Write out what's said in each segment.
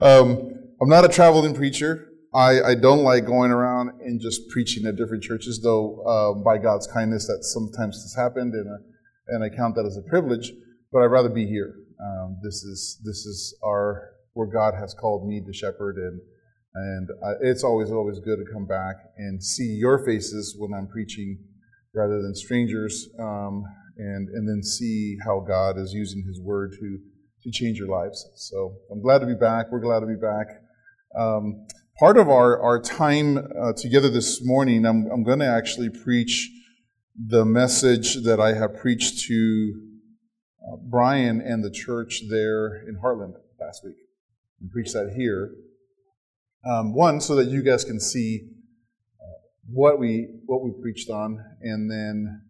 I'm not a traveling preacher. I don't like going around and just preaching at different churches, though by God's kindness that sometimes has happened, and I count that as a privilege. But I'd rather be here. This is where God has called me to shepherd, and it's always good to come back and see your faces when I'm preaching, rather than strangers, and then see how God is using His Word to change your lives. So I'm glad to be back. We're glad to be back. Part of our time together this morning, I'm going to actually preach the message that I have preached to Brian and the church there in Heartland last week. And preach that here. One, so that you guys can see what we preached on, and then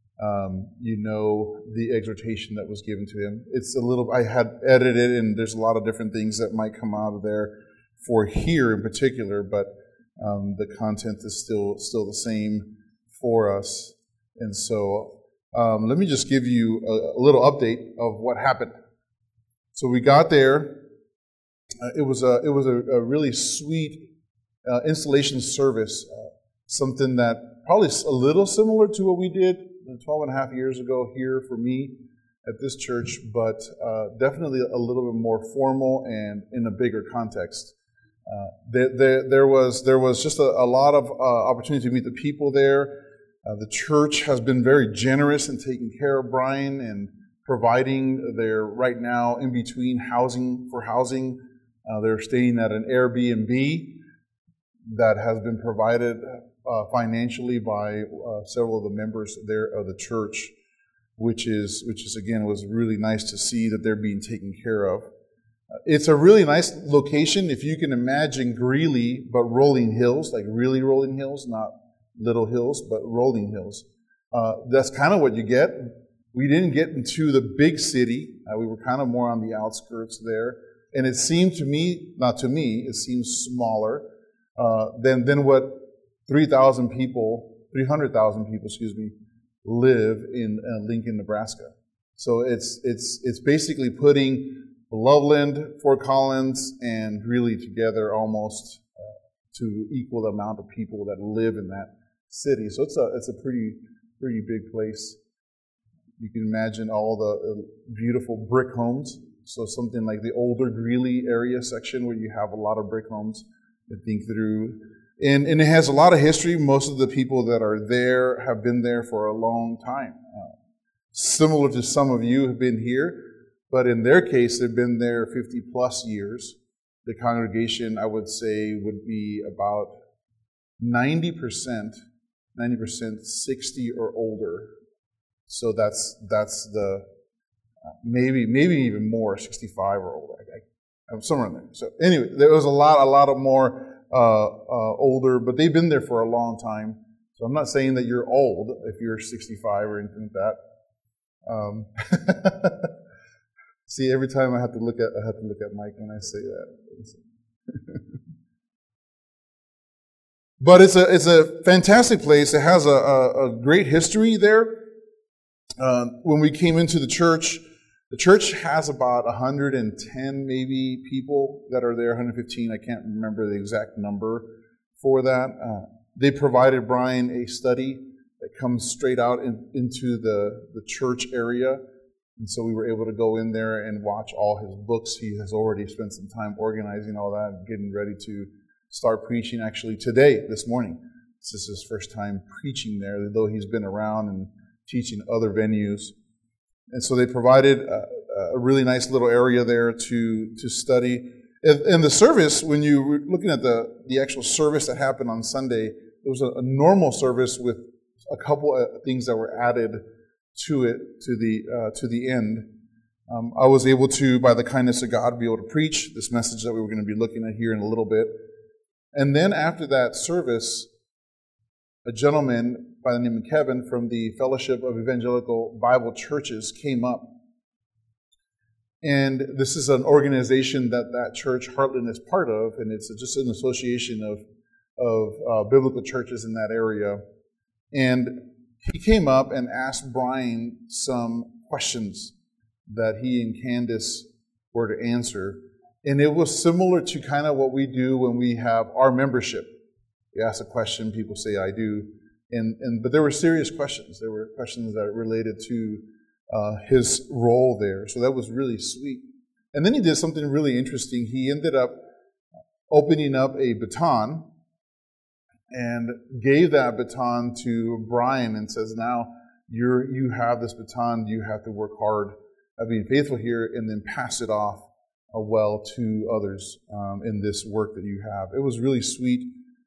the exhortation that was given to him. I had edited it, and there's a lot of different things that might come out of there for here in particular, but the content is still the same for us. And so let me just give you a little update of what happened. So we got there. It was a really sweet installation service, something that probably a little similar to what we did 12 and a half years ago here for me at this church, but definitely a little bit more formal and in a bigger context. There was just a lot of opportunity to meet the people there. The church has been very generous in taking care of Brian and providing their, right now, in between housing. They're staying at an Airbnb that has been provided financially by several of the members there of the church, which is again, was really nice to see that they're being taken care of. It's a really nice location, if you can imagine Greeley, but rolling hills, like really rolling hills, not little hills, but rolling hills. That's kind of what you get. We didn't get into the big city. We were kind of more on the outskirts there. And it seemed to me, not to me, it seemed smaller than what 300,000 people, live in Lincoln, Nebraska. So it's basically putting Loveland, Fort Collins, and Greeley together almost to equal the amount of people that live in that city. So it's a pretty big place. You can imagine all the beautiful brick homes. So something like the older Greeley area section where you have a lot of brick homes to think through. And it has a lot of history. Most of the people that are there have been there for a long time. Similar to some of you have been here, but in their case, they've been there 50 plus years. The congregation, I would say, would be about 90%, 60 or older. So that's the maybe even more, 65 or older. I'm somewhere in there. So anyway, there was a lot of more older, but they've been there for a long time. So I'm not saying that you're old if you're 65 or anything like that. See, every time I have to look at Mike when I say that. But it's a fantastic place. It has a great history there. When we came into the church has about 110 maybe people that are there, 115. I can't remember the exact number for that. They provided Brian a study that comes straight out into the church area. And so we were able to go in there and watch all his books. He has already spent some time organizing all that and getting ready to start preaching actually today, this morning. This is his first time preaching there, though he's been around and teaching other venues. And so they provided a really nice little area there to study. And the service, when you were looking at the actual service that happened on Sunday, it was a normal service with a couple of things that were added to it, to the end. I was able to, by the kindness of God, be able to preach this message that we were going to be looking at here in a little bit. And then after that service, a gentleman by the name of Kevin from the Fellowship of Evangelical Bible Churches came up. And this is an organization that church, Heartland, is part of, and it's just an association of biblical churches in that area. And he came up and asked Brian some questions that he and Candace were to answer. And it was similar to kind of what we do when we have our membership. We ask a question, people say, I do. But there were serious questions. There were questions that related to his role there. So that was really sweet. And then he did something really interesting. He ended up opening up a baton and gave that baton to Brian and says, now you have this baton, you have to work hard at being faithful here and then pass it off well to others in this work that you have. It was really sweet.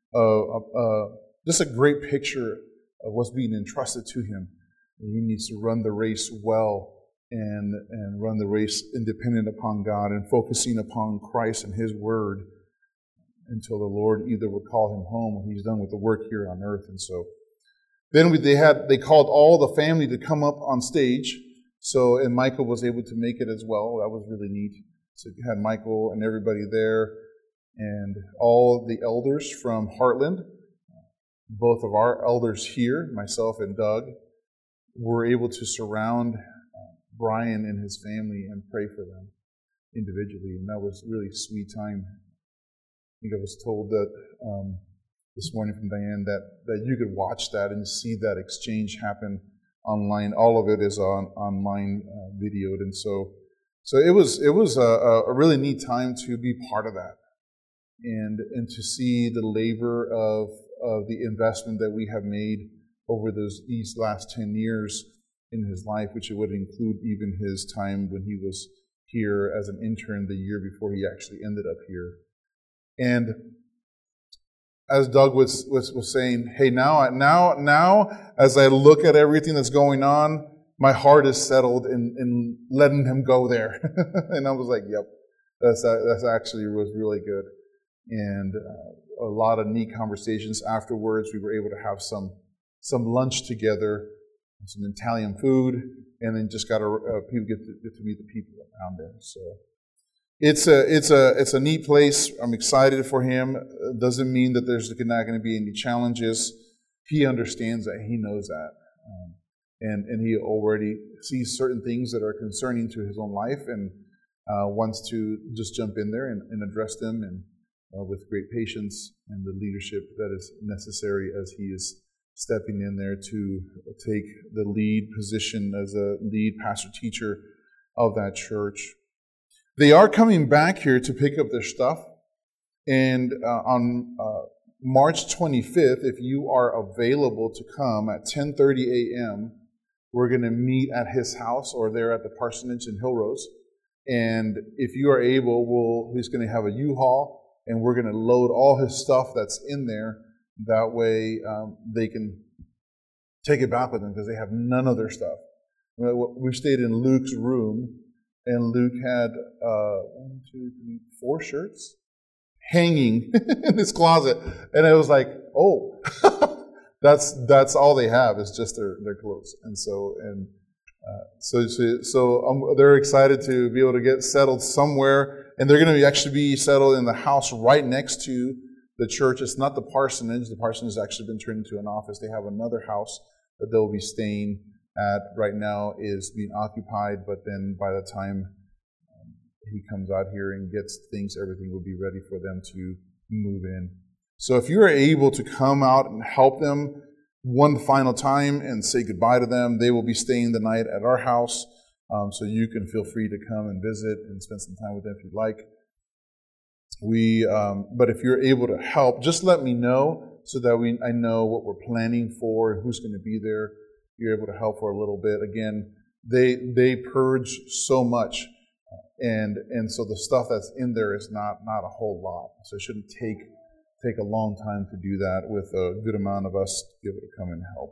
Just a great picture of what's being entrusted to him. He needs to run the race well and run the race independent upon God and focusing upon Christ and His Word until the Lord either would call him home or he's done with the work here on earth. And so then they called all the family to come up on stage. And Michael was able to make it as well. That was really neat. So you had Michael and everybody there and all the elders from Heartland. Both of our elders here, myself and Doug, were able to surround Brian and his family and pray for them individually. And that was really a sweet time. I think I was told that this morning from Diane that you could watch that and see that exchange happen online. All of it is online videoed. And so it was a really neat time to be part of that and to see the labor of the investment that we have made over these last 10 years in his life, which it would include even his time when he was here as an intern the year before he actually ended up here. And as Doug was saying, hey, now as I look at everything that's going on, my heart is settled in letting him go there. And I was like, yep, that's actually was really good. And a lot of neat conversations afterwards. We were able to have some lunch together, some Italian food, and then just got people get to meet the people around there. So it's a neat place. I'm excited for him. It doesn't mean that there's not going to be any challenges. He understands that. He knows that, and he already sees certain things that are concerning to his own life, and wants to just jump in there and address them and. With great patience and the leadership that is necessary as he is stepping in there to take the lead position as a lead pastor-teacher of that church. They are coming back here to pick up their stuff, and on March 25th, if you are available to come at 10:30 a.m., we're going to meet at his house or there at the parsonage in Hillrose, and if you are able, he's going to have a U-Haul, and we're going to load all his stuff that's in there. That way they can take it back with them because they have none of their stuff. We stayed in Luke's room, and Luke had 4 shirts hanging in his closet. And it was like, oh, that's all they have is just their clothes. And so they're excited to be able to get settled somewhere. And they're going to actually be settled in the house right next to the church. It's not the parsonage. The parsonage has actually been turned into an office. They have another house that they'll be staying at right now is being occupied, but then by the time he comes out here and gets things, everything will be ready for them to move in. So if you are able to come out and help them one final time and say goodbye to them, they will be staying the night at our house. So you can feel free to come and visit and spend some time with them if you'd like. But if you're able to help, just let me know so that I know what we're planning for and who's going to be there. You're able to help for a little bit. Again, they purge so much, and so the stuff that's in there is not a whole lot. So it shouldn't take a long time to do that with a good amount of us to be able to come and help.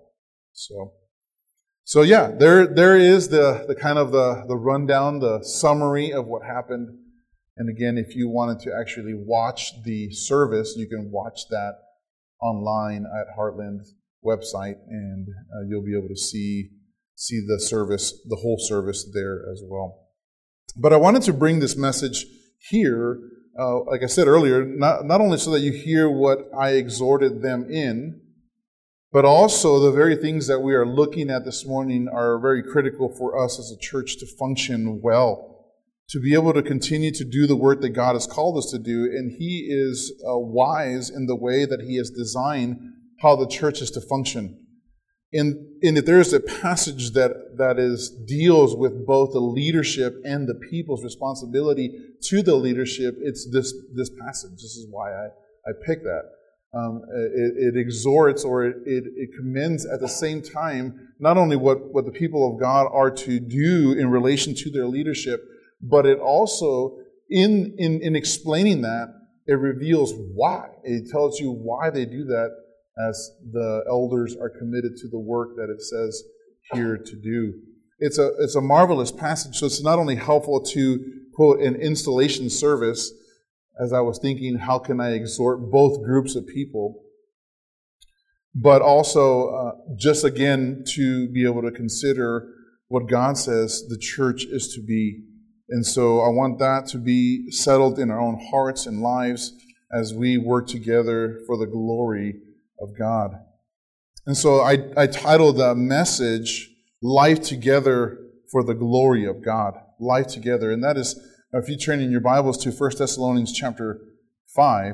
So yeah, there is the kind of the rundown, the summary of what happened. And again, if you wanted to actually watch the service, you can watch that online at Heartland's website, and you'll be able to see the service, the whole service there as well. But I wanted to bring this message here, like I said earlier, not only so that you hear what I exhorted them in, but also the very things that we are looking at this morning are very critical for us as a church to function well. to be able to continue to do the work that God has called us to do. And He is wise in the way that He has designed how the church is to function. And if there is a passage that deals with both the leadership and the people's responsibility to the leadership, it's this passage. This is why I picked that. It exhorts, or it commends at the same time not only what the people of God are to do in relation to their leadership, but it also, in explaining that, it reveals why. It tells you why they do that, as the elders are committed to the work that it says here to do. It's a marvelous passage, so it's not only helpful to, quote, an installation service, as I was thinking, how can I exhort both groups of people, but also just again to be able to consider what God says the church is to be. And so I want that to be settled in our own hearts and lives as we work together for the glory of God. And so I titled the message, Life Together for the Glory of God. Life Together. And that is, if you turn in your Bibles to 1 Thessalonians chapter 5,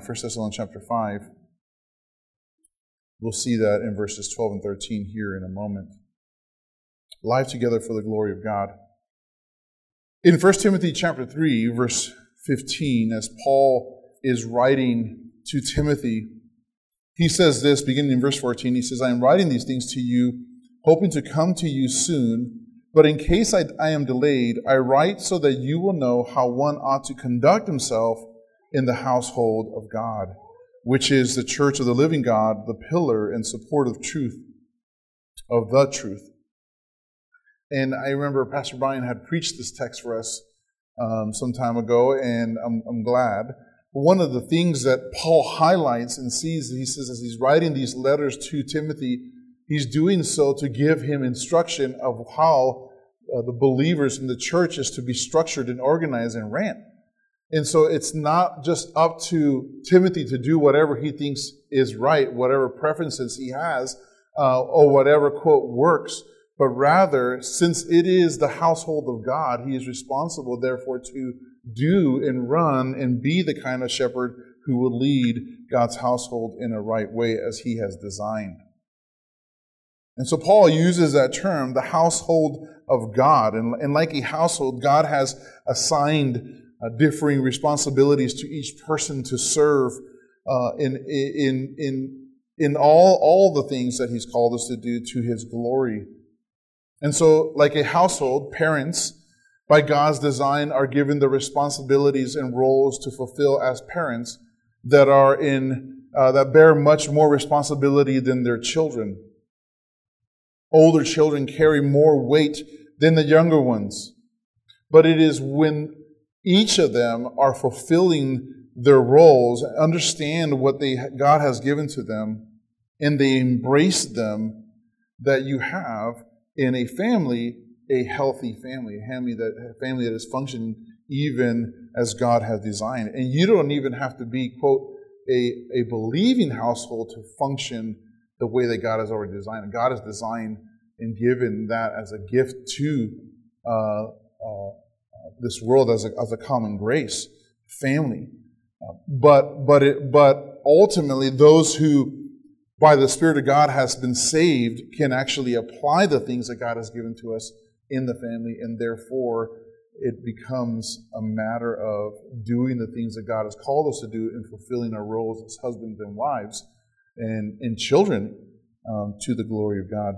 we'll see that in verses 12 and 13 here in a moment. Life together for the glory of God. In 1 Timothy chapter 3, verse 15, as Paul is writing to Timothy, he says this, beginning in verse 14, he says, I am writing these things to you, hoping to come to you soon, but in case I am delayed, I write so that you will know how one ought to conduct himself in the household of God, which is the church of the living God, the pillar and support of truth, of the truth. And I remember Pastor Brian had preached this text for us some time ago, and I'm glad. One of the things that Paul highlights and sees, he says, as he's writing these letters to Timothy, he's doing so to give him instruction of how the believers in the church is to be structured and organized and ran. And so it's not just up to Timothy to do whatever he thinks is right, whatever preferences he has, or whatever, quote, works, but rather, since it is the household of God, he is responsible, therefore, to do and run and be the kind of shepherd who will lead God's household in a right way as he has designed. And so Paul uses that term, the household of God. And like a household, God has assigned differing responsibilities to each person to serve in all the things that he's called us to do to his glory. And so, like a household, parents, by God's design, are given the responsibilities and roles to fulfill as parents that that bear much more responsibility than their children. Older children carry more weight than the younger ones. But it is when each of them are fulfilling their roles, understand what God has given to them, and they embrace them, that you have in a family, a healthy family, a family that is functioning even as God has designed. And you don't even have to be, quote, a believing household to function the way that God has already designed. And God has designed and given that as a gift to this world as a common grace, family. But ultimately, those who by the Spirit of God has been saved can actually apply the things that God has given to us in the family, and therefore it becomes a matter of doing the things that God has called us to do and fulfilling our roles as husbands and wives and children to the glory of God.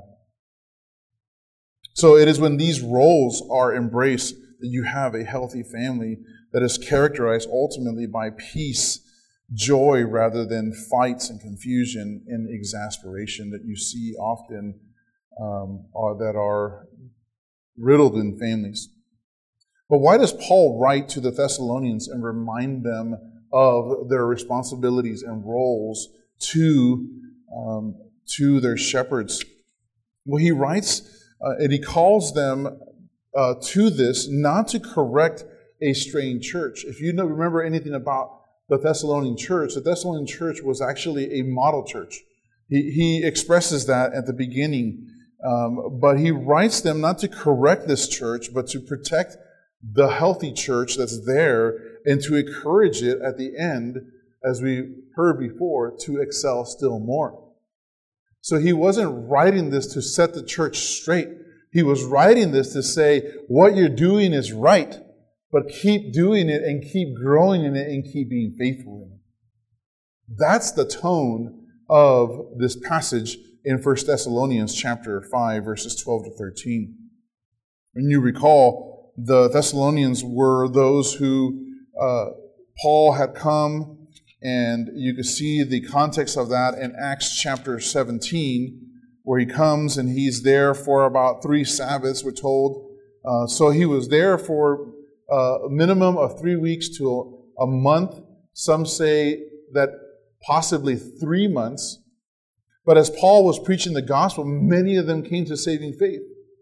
So it is when these roles are embraced that you have a healthy family that is characterized ultimately by peace, joy, rather than fights and confusion and exasperation that you see often that are riddled in families. But why does Paul write to the Thessalonians and remind them of their responsibilities and roles to their shepherds? Well, he writes and he calls them to this, not to correct a strained church. If you remember anything about the Thessalonian church was actually a model church. He expresses that at the beginning. But he writes them not to correct this church, but to protect the healthy church that's there and to encourage it at the end, as we heard before, to excel still more. So he wasn't writing this to set the church straight. He was writing this to say, what you're doing is right, but keep doing it and keep growing in it and keep being faithful in it. That's the tone of this passage in 1 Thessalonians chapter 5, verses 12 to 13. And you recall, the Thessalonians were those who Paul had come, and you can see the context of that in Acts chapter 17, where he comes and he's there for about 3 Sabbaths, we're told. So he was there for a minimum of 3 weeks to a month. Some say that possibly 3 months. But as Paul was preaching the gospel, many of them came to saving faith.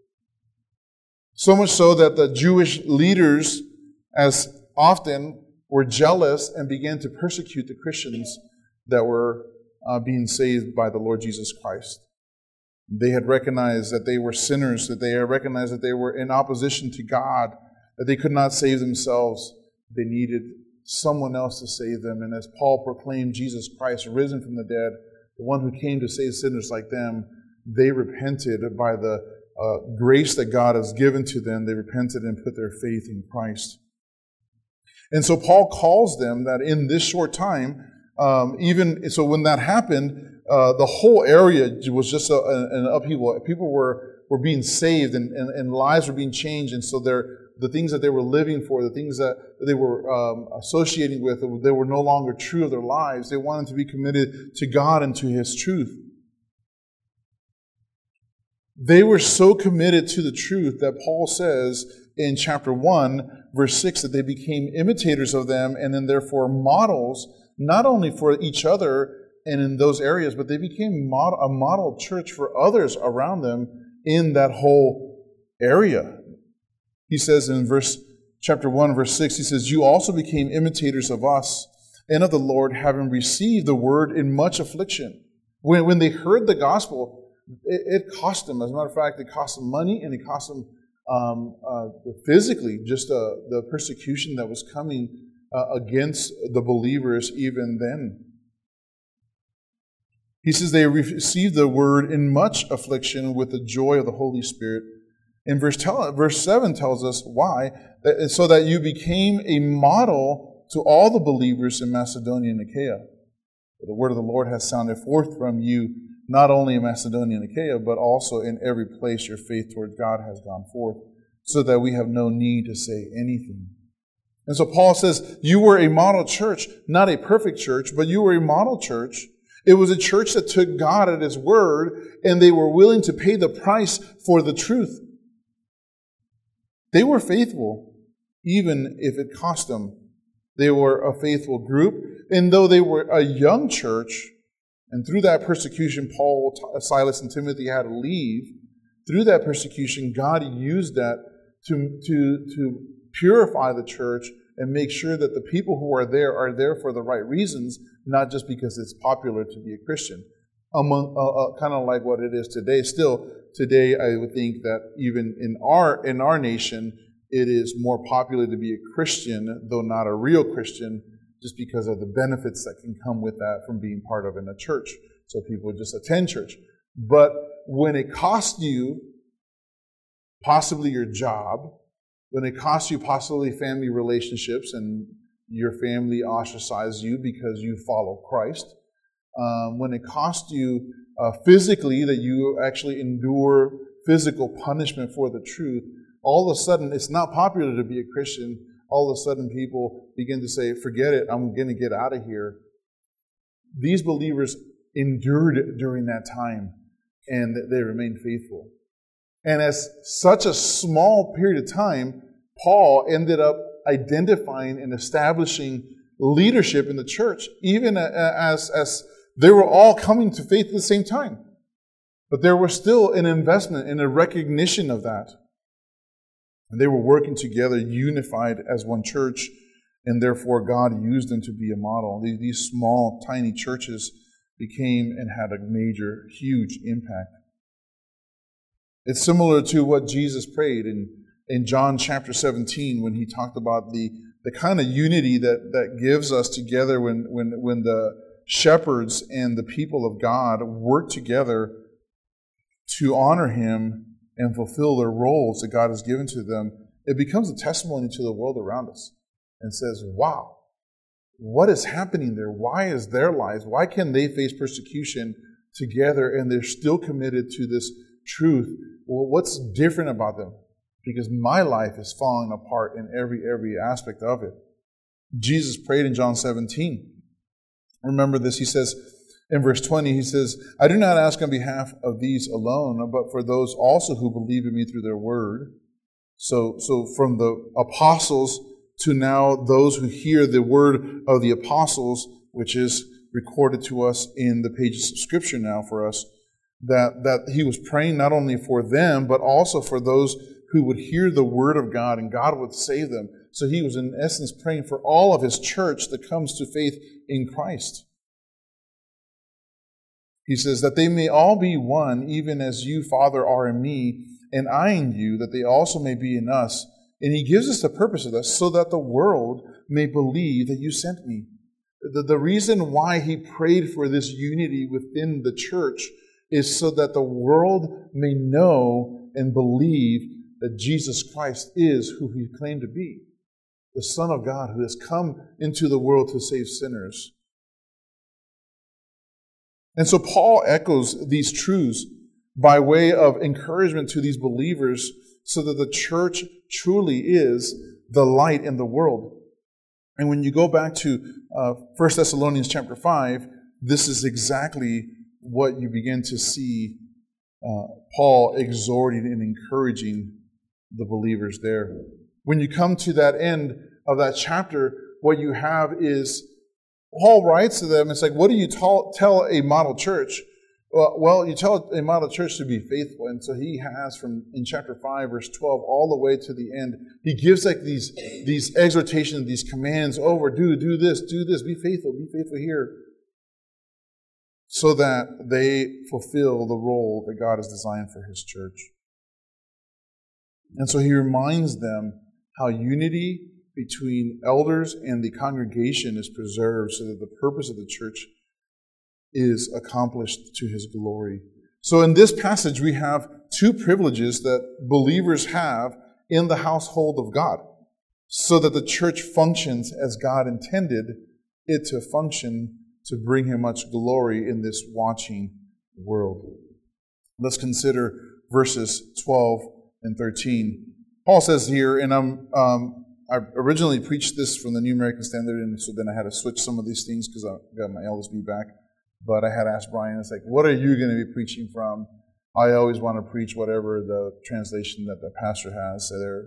So much so that the Jewish leaders, as often, were jealous and began to persecute the Christians that were being saved by the Lord Jesus Christ. They had recognized that they were sinners, that they had recognized that they were in opposition to God, that they could not save themselves. They needed someone else to save them. And as Paul proclaimed Jesus Christ risen from the dead, the one who came to save sinners like them, they repented by the grace that God has given to them. They repented and put their faith in Christ. And so Paul calls them that in this short time, so when that happened, the whole area was just an upheaval. People were being saved and lives were being changed. And so the things that they were living for, the things that they were associating with, they were no longer true of their lives. They wanted to be committed to God and to His truth. They were so committed to the truth that Paul says in chapter 1, verse 6, that they became imitators of them and then therefore models, not only for each other and in those areas, but they became a model church for others around them in that whole area. He says in chapter 1, verse 6, he says, "You also became imitators of us and of the Lord, having received the word in much affliction." When they heard the gospel, it cost them. As a matter of fact, it cost them money and it cost them physically, just the persecution that was coming against the believers even then. He says they received the word in much affliction with the joy of the Holy Spirit. And verse 7 tells us why. So that you became a model to all the believers in Macedonia and Achaia. The word of the Lord has sounded forth from you, not only in Macedonia and Achaia, but also in every place your faith toward God has gone forth, so that we have no need to say anything. And so Paul says, you were a model church, not a perfect church, but you were a model church. It was a church that took God at His word, and they were willing to pay the price for the truth. They were faithful, even if it cost them. They were a faithful group, and though they were a young church, and through that persecution, Paul, Silas, and Timothy had to leave. Through that persecution, God used that to purify the church and make sure that the people who are there for the right reasons, not just because it's popular to be a Christian. Kind of like what it is today. Still, today I would think that even in our nation, it is more popular to be a Christian, though not a real Christian, just because of the benefits that can come with that from being part of in a church. So people just attend church. But when it costs you possibly your job, when it costs you possibly family relationships and your family ostracizes you because you follow Christ, when it costs you physically that you actually endure physical punishment for the truth, all of a sudden it's not popular to be a Christian. All of a sudden people begin to say, forget it, I'm going to get out of here. These believers endured it during that time, and they remained faithful. And as such a small period of time, Paul ended up identifying and establishing leadership in the church, even as they were all coming to faith at the same time. But there was still an investment and a recognition of that. And they were working together, unified as one church, and therefore God used them to be a model. These small, tiny churches became and had a major, huge impact. It's similar to what Jesus prayed in in John chapter 17 when he talked about the kind of unity that gives us together when the shepherds and the people of God work together to honor him and fulfill their roles that God has given to them. It becomes a testimony to the world around us and says, wow, what is happening there? Why is their lives? Why can they face persecution together and they're still committed to this truth? Well, what's different about them? Because my life is falling apart in every aspect of it. Jesus prayed in John 17. Remember this, he says in verse 20, he says, I do not ask on behalf of these alone, but for those also who believe in me through their word. So from the apostles to now those who hear the word of the apostles, which is recorded to us in the pages of Scripture now for us, that he was praying not only for them, but also for those who would hear the word of God and God would save them. So he was in essence praying for all of his church that comes to faith in Christ. He says that they may all be one, even as you, Father, are in me, and I in you, that they also may be in us. And he gives us the purpose of this, so that the world may believe that you sent me. The reason why he prayed for this unity within the church is so that the world may know and believe that Jesus Christ is who he claimed to be, the Son of God who has come into the world to save sinners. And so Paul echoes these truths by way of encouragement to these believers so that the church truly is the light in the world. And when you go back to 1 Thessalonians chapter 5, this is exactly what you begin to see Paul exhorting and encouraging the believers there. When you come to that end of that chapter, what you have is Paul writes to them, it's like, what do you tell a model church? Well, you tell a model church to be faithful. And so he has in chapter 5, verse 12, all the way to the end, he gives like these exhortations, these commands over, do this, be faithful here. So that they fulfill the role that God has designed for his church. And so he reminds them how unity between elders and the congregation is preserved so that the purpose of the church is accomplished to his glory. So in this passage, we have two privileges that believers have in the household of God so that the church functions as God intended it to function to bring him much glory in this watching world. Let's consider verses 12 and 13. Paul says here, and I originally preached this from the New American Standard, and so then I had to switch some of these things because I got my LSB back. But I had asked Brian, it's like, what are you going to be preaching from? I always want to preach whatever the translation that the pastor has there.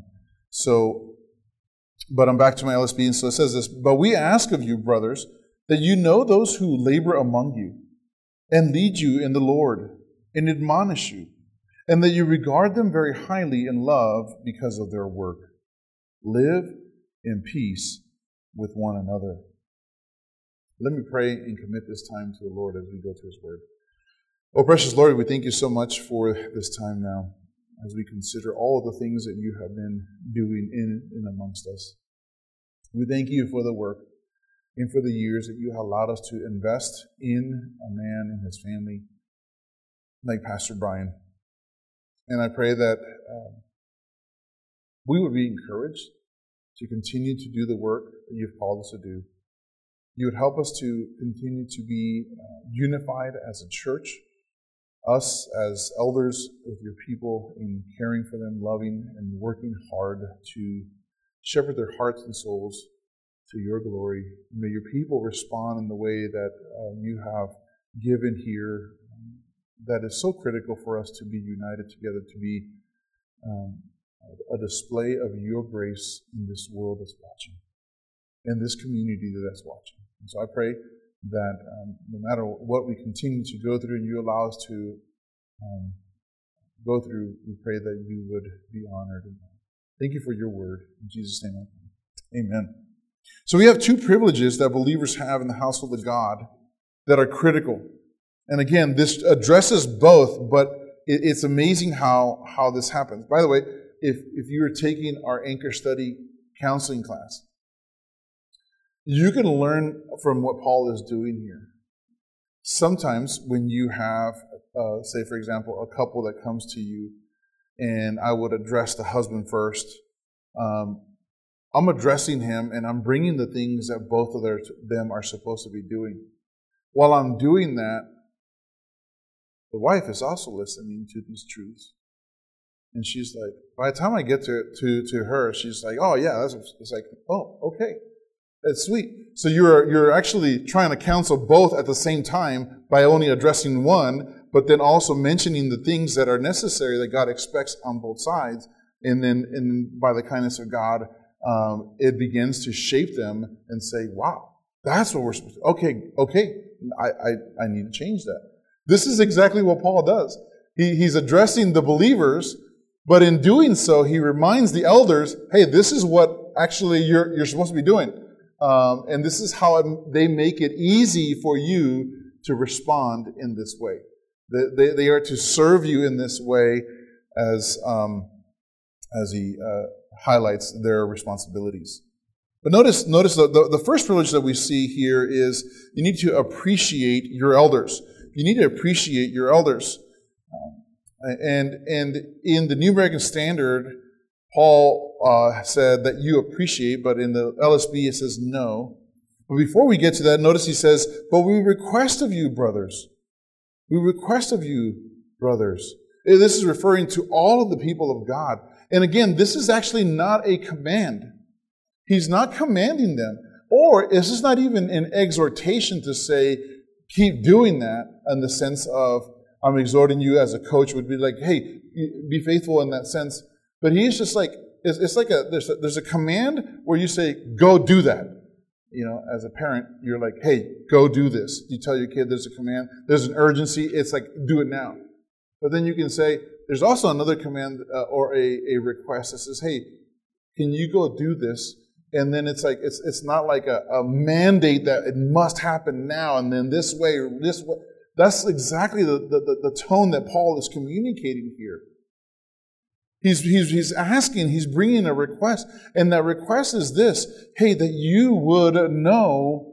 But I'm back to my LSB, and so it says this, but we ask of you, brothers, that you know those who labor among you and lead you in the Lord and admonish you, and that you regard them very highly in love because of their work. Live in peace with one another. Let me pray and commit this time to the Lord as we go to his word. Oh, precious Lord, we thank you so much for this time now as we consider all of the things that you have been doing in and amongst us. We thank you for the work and for the years that you have allowed us to invest in a man and his family like Pastor Brian. And I pray that we would be encouraged to continue to do the work that you've called us to do. You would help us to continue to be unified as a church, us as elders with your people in caring for them, loving and working hard to shepherd their hearts and souls to your glory. May your people respond in the way that you have given here that is so critical for us to be united together, to be a display of your grace in this world that's watching, in this community that's watching. And so I pray that no matter what we continue to go through and you allow us to go through, we pray that you would be honored. Thank you for your word. In Jesus' name I pray. Amen. So we have two privileges that believers have in the household of God that are critical. And again, this addresses both, but it's amazing how this happens. By the way, if you were taking our Anchor Study counseling class, you can learn from what Paul is doing here. Sometimes when you have, say for example, a couple that comes to you, and I would address the husband first, I'm addressing him and I'm bringing the things that both of them are supposed to be doing. While I'm doing that, the wife is also listening to these truths. And she's like, by the time I get to her, she's like, oh yeah, it's like, oh, okay. That's sweet. So you're actually trying to counsel both at the same time by only addressing one, but then also mentioning the things that are necessary that God expects on both sides. And then by the kindness of God, it begins to shape them and say, wow, that's what we're supposed to do. Okay, I need to change that. This is exactly what Paul does. He's addressing the believers, but in doing so, he reminds the elders, hey, this is what actually you're supposed to be doing. And this is how they make it easy for you to respond in this way. They are to serve you in this way as he highlights their responsibilities. But notice the first privilege that we see here is you need to appreciate your elders. You need to appreciate your elders. And in the New American Standard, Paul said that you appreciate, but in the LSB it says no. But before we get to that, notice he says, but we request of you, brothers. We request of you, brothers. This is referring to all of the people of God. And again, this is actually not a command. He's not commanding them. Or this is not even an exhortation to say, keep doing that in the sense of, I'm exhorting you as a coach would be like, hey, be faithful in that sense. But he's just like, it's like there's a command where you say, go do that. You know, as a parent, you're like, hey, go do this. You tell your kid there's a command, there's an urgency, it's like, do it now. But then you can say, there's also another command or a request that says, hey, can you go do this? And then it's like, it's not like a mandate that it must happen now and then this way or this way. That's exactly the tone that Paul is communicating here. He's asking, he's bringing a request, and that request is this: hey, that you would know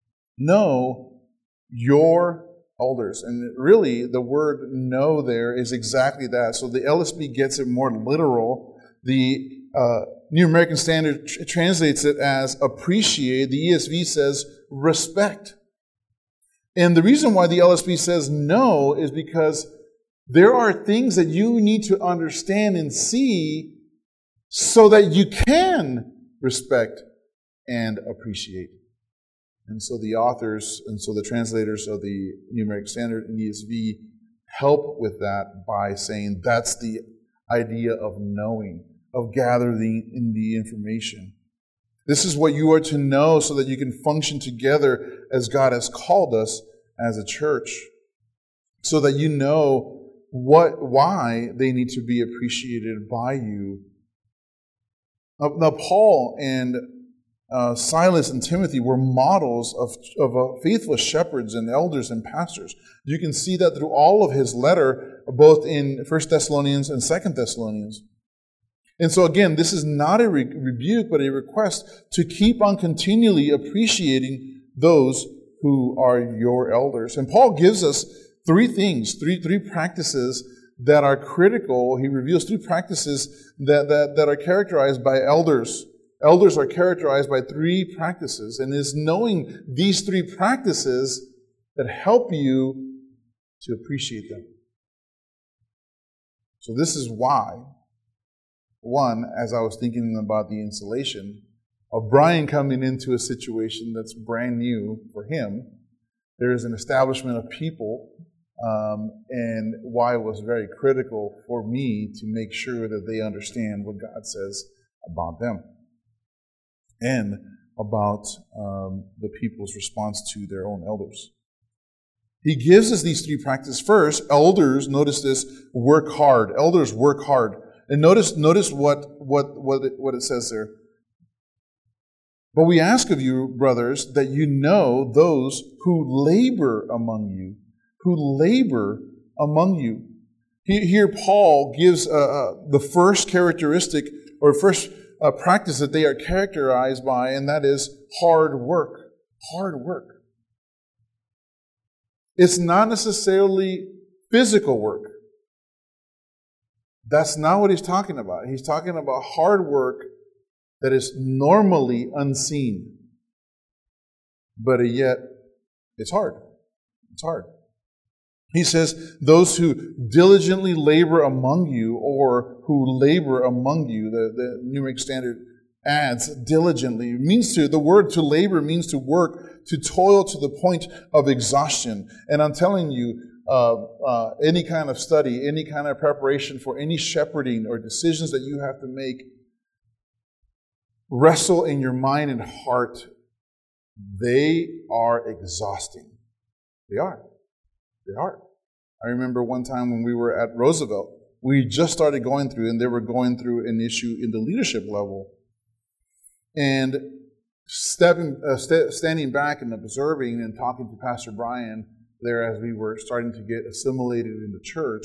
your elders. And really, the word "know" there is exactly that. So the LSB gets it more literal. The New American Standard translates it as appreciate. The ESV says respect. And the reason why the LSB says no is because there are things that you need to understand and see so that you can respect and appreciate. And so the authors and so the translators of the New American Standard and ESV help with that by saying that's the idea of knowing, of gathering in the information. This is what you are to know so that you can function together as God has called us as a church, so that you know why they need to be appreciated by you. Now Paul and Silas and Timothy were models of faithful shepherds and elders and pastors. You can see that through all of his letter, both in 1 Thessalonians and 2 Thessalonians. And so again, this is not a rebuke, but a request to keep on continually appreciating those who are your elders. And Paul gives us three things, three practices that are critical. He reveals three practices that are characterized by elders. Elders are characterized by three practices, and it's knowing these three practices that help you to appreciate them. So this is why, one, as I was thinking about the installation of Brian coming into a situation that's brand new for him, there is an establishment of people, and why it was very critical for me to make sure that they understand what God says about them and about the people's response to their own elders. He gives us these three practices. First, elders, notice this, work hard. Elders work hard. And notice what it says there. But we ask of you, brothers, that you know those who labor among you. Who labor among you. Here Paul gives the first characteristic or first practice that they are characterized by, and that is hard work. Hard work. It's not necessarily physical work. That's not what he's talking about. He's talking about hard work that is normally unseen. But yet, it's hard. It's hard. He says, those who diligently labor among you, or who labor among you, the New American Standard adds diligently. It means the word to labor means to work, to toil to the point of exhaustion. And I'm telling you, any kind of study, any kind of preparation for any shepherding or decisions that you have to make, wrestle in your mind and heart. They are exhausting. They are. They are. I remember one time when we were at Roosevelt, we just started going through, and they were going through an issue in the leadership level. And standing back and observing and talking to Pastor Brian there as we were starting to get assimilated in the church,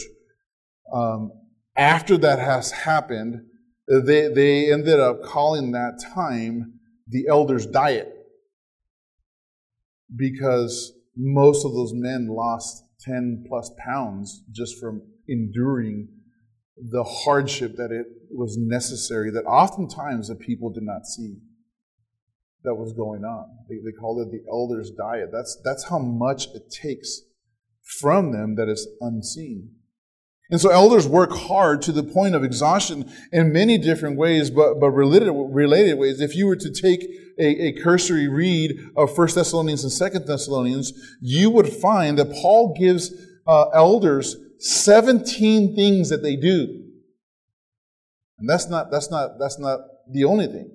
after that has happened, they ended up calling that time the elders' diet, because most of those men lost 10 plus pounds just from enduring the hardship that it was necessary, that oftentimes the people did not see that was going on. They called it the elders' diet. That's how much it takes from them that is unseen. And so elders work hard to the point of exhaustion in many different ways, but related ways. If you were to take a cursory read of 1 Thessalonians and 2 Thessalonians, you would find that Paul gives elders 17 things that they do. And that's not the only thing.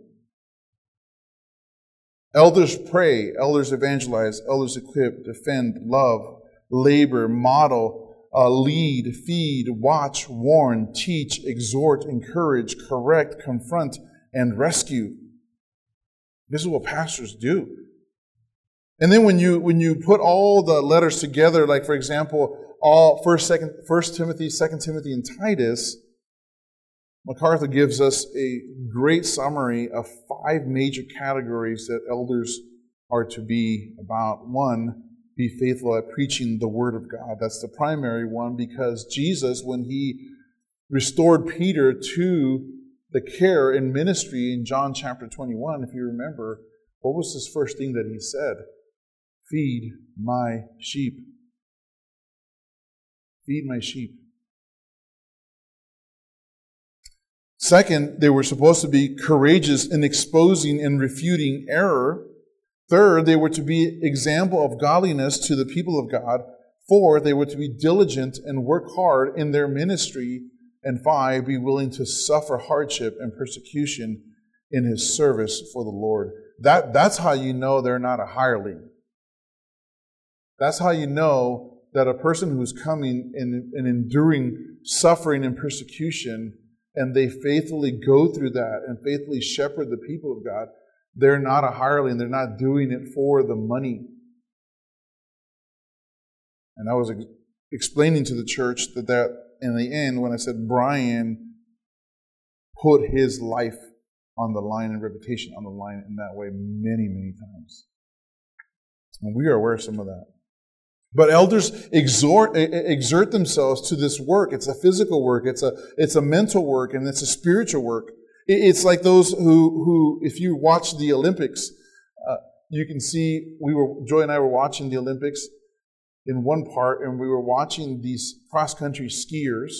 Elders pray, elders evangelize, elders equip, defend, love, labor, model, lead, feed, watch, warn, teach, exhort, encourage, correct, confront, and rescue. This is what pastors do. And then when you put all the letters together, like for example, all 1 Timothy, 2 Timothy, and Titus, MacArthur gives us a great summary of 5 major categories that elders are to be about. 1, be faithful at preaching the Word of God. That's the primary one, because Jesus, when He restored Peter to the care and ministry in John chapter 21, if you remember, what was His first thing that He said? Feed my sheep. Feed my sheep. Second, they were supposed to be courageous in exposing and refuting error. Third, they were to be example of godliness to the people of God. 4, they were to be diligent and work hard in their ministry. And 5, be willing to suffer hardship and persecution in His service for the Lord. That's how you know they're not a hireling. That's how you know that a person who's coming and enduring suffering and persecution, and they faithfully go through that and faithfully shepherd the people of God, they're not a hireling. They're not doing it for the money. And I was explaining to the church that in the end, when I said Brian put his life on the line and reputation on the line in that way many, many times. And we are aware of some of that. But elders exert themselves to this work. It's a physical work. It's a mental work, and it's a spiritual work. It's like those who if you watch the Olympics, you can see Joy and I were watching the Olympics in one part, and we were watching these cross-country skiers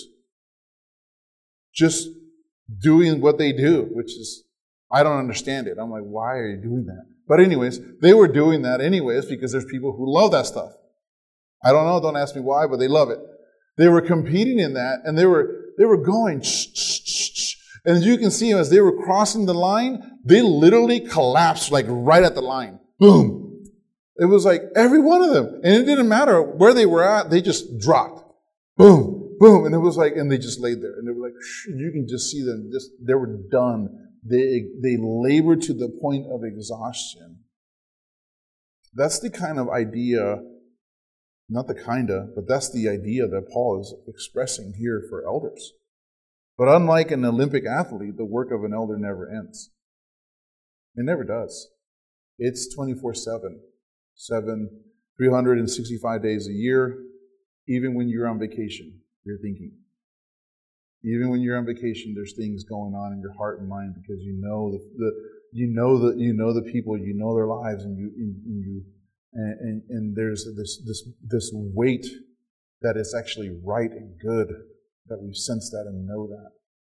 just doing what they do, which is, I don't understand it. I'm like, why are you doing that? But anyways, they were doing that anyways because there's people who love that stuff. I don't know, don't ask me why, but they love it. They were competing in that, and they were going, and as you can see, as they were crossing the line, they literally collapsed like right at the line. Boom. It was like every one of them. And it didn't matter where they were at, they just dropped. Boom, boom. And it was like, and they just laid there. And they were like, you can just see them, they were done. They labored to the point of exhaustion. That's the kind of idea Not the kinda, but that's the idea that Paul is expressing here for elders. But unlike an Olympic athlete, the work of an elder never ends. It never does. It's 24/7, 365 days a year. Even when you're on vacation, you're thinking. Even when you're on vacation, there's things going on in your heart and mind because you know the people, you know their lives, and there's this weight that is actually right and good, that we sense that and know that.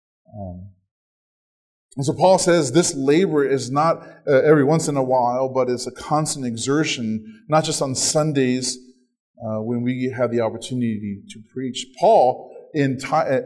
And so Paul says this labor is not every once in a while, but it's a constant exertion, not just on Sundays when we have the opportunity to preach. Paul and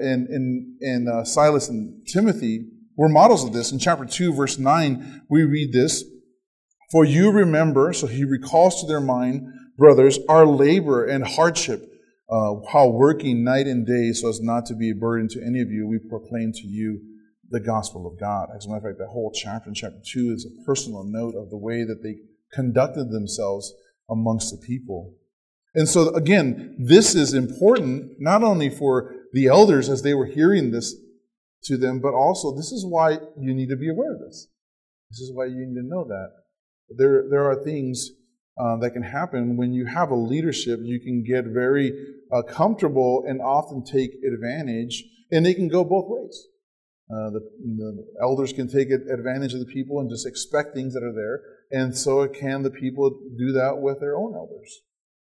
Silas and Timothy were models of this. In chapter 2, verse 9, we read this: "For you remember," so he recalls to their mind, "brothers, our labor and hardship, how working night and day so as not to be a burden to any of you, we proclaim to you the gospel of God." As a matter of fact, that whole chapter in chapter 2 is a personal note of the way that they conducted themselves amongst the people. And so, again, this is important not only for the elders as they were hearing this to them, but also this is why you need to be aware of this. This is why you need to know that. There are things that can happen when you have a leadership. You can get very comfortable and often take advantage, and they can go both ways. The elders can take advantage of the people and just expect things that are there, and so can the people do that with their own elders.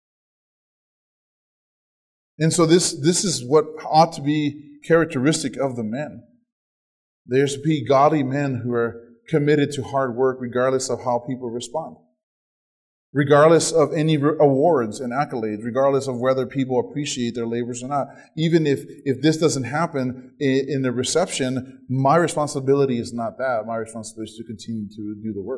And so this is what ought to be characteristic of the men. There's to be godly men who are committed to hard work regardless of how people respond, regardless of any awards and accolades, regardless of whether people appreciate their labors or not. Even if this doesn't happen in the reception, my responsibility is not that. My responsibility is to continue to do the work.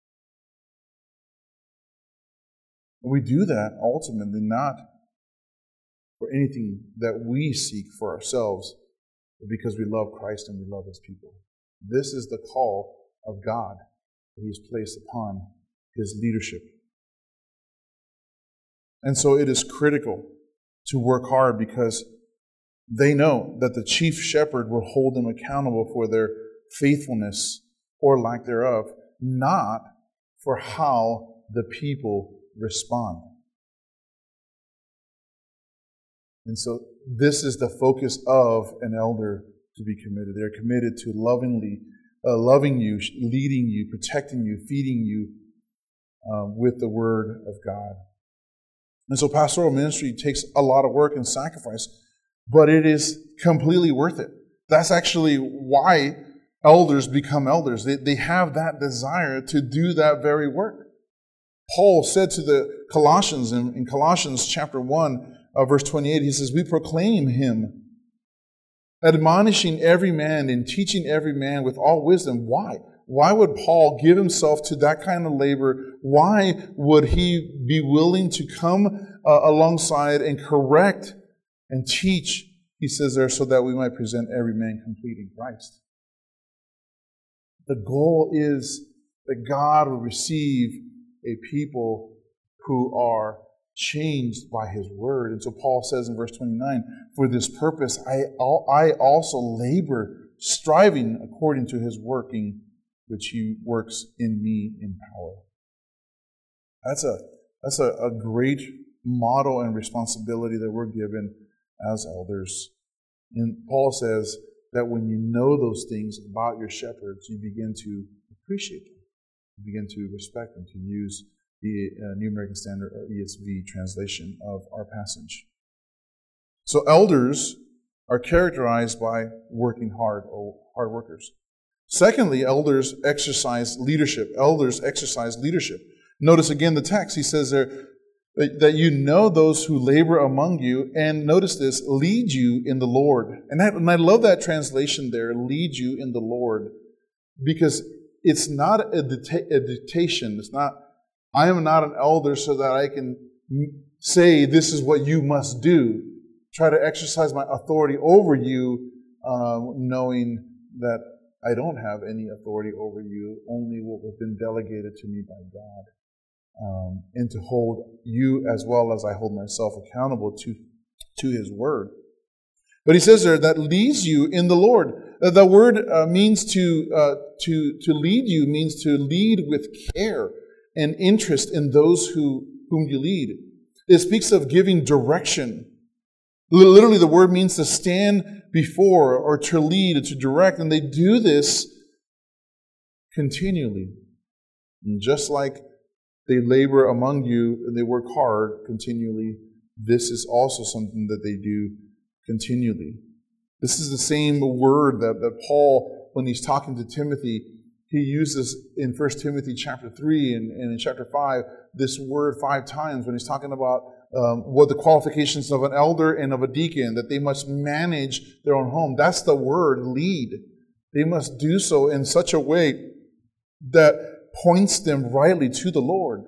We do that ultimately not for anything that we seek for ourselves, but because we love Christ and we love His people. This is the call of God that He's placed upon His leadership. And so it is critical to work hard because they know that the chief shepherd will hold them accountable for their faithfulness or lack thereof, not for how the people respond. And so this is the focus of an elder to be committed. They're committed to loving you, leading you, protecting you, feeding you with the Word of God. And so pastoral ministry takes a lot of work and sacrifice, but it is completely worth it. That's actually why elders become elders. They have that desire to do that very work. Paul said to the Colossians in Colossians chapter 1, verse 28, he says, "We proclaim Him, admonishing every man and teaching every man with all wisdom." Why? Why would Paul give himself to that kind of labor? Why would he be willing to come alongside and correct and teach? He says there, so that we might present every man complete in Christ. The goal is that God will receive a people who are changed by His Word. And so Paul says in verse 29, "For this purpose I also labor, striving according to His working, which He works in me in power." That's a great model and responsibility that we're given as elders. And Paul says that when you know those things about your shepherds, you begin to appreciate them. You begin to respect them, to use the New American Standard or ESV translation of our passage. So elders are characterized by working hard, or hard workers. Secondly, elders exercise leadership. Elders exercise leadership. Notice again the text. He says there that you know those who labor among you, and notice this, lead you in the Lord. And I love that translation there, lead you in the Lord, because it's not a dictation. It's not, I am not an elder so that I can say this is what you must do. Try to exercise my authority over you, knowing that I don't have any authority over you, only what has been delegated to me by God. and to hold you as well as I hold myself accountable to His Word. But he says there that leads you in the Lord. The word means to lead you, means to lead with care and interest in those whom you lead. It speaks of giving direction. Literally, the word means to stand before or to lead, to direct, and they do this continually. And just like they labor among you and they work hard continually, this is also something that they do continually. This is the same word that Paul, when he's talking to Timothy, he uses in 1 Timothy chapter 3 and in chapter 5, this word 5 times when he's talking about what the qualifications of an elder and of a deacon, that they must manage their own home. That's the word, lead. They must do so in such a way that points them rightly to the Lord.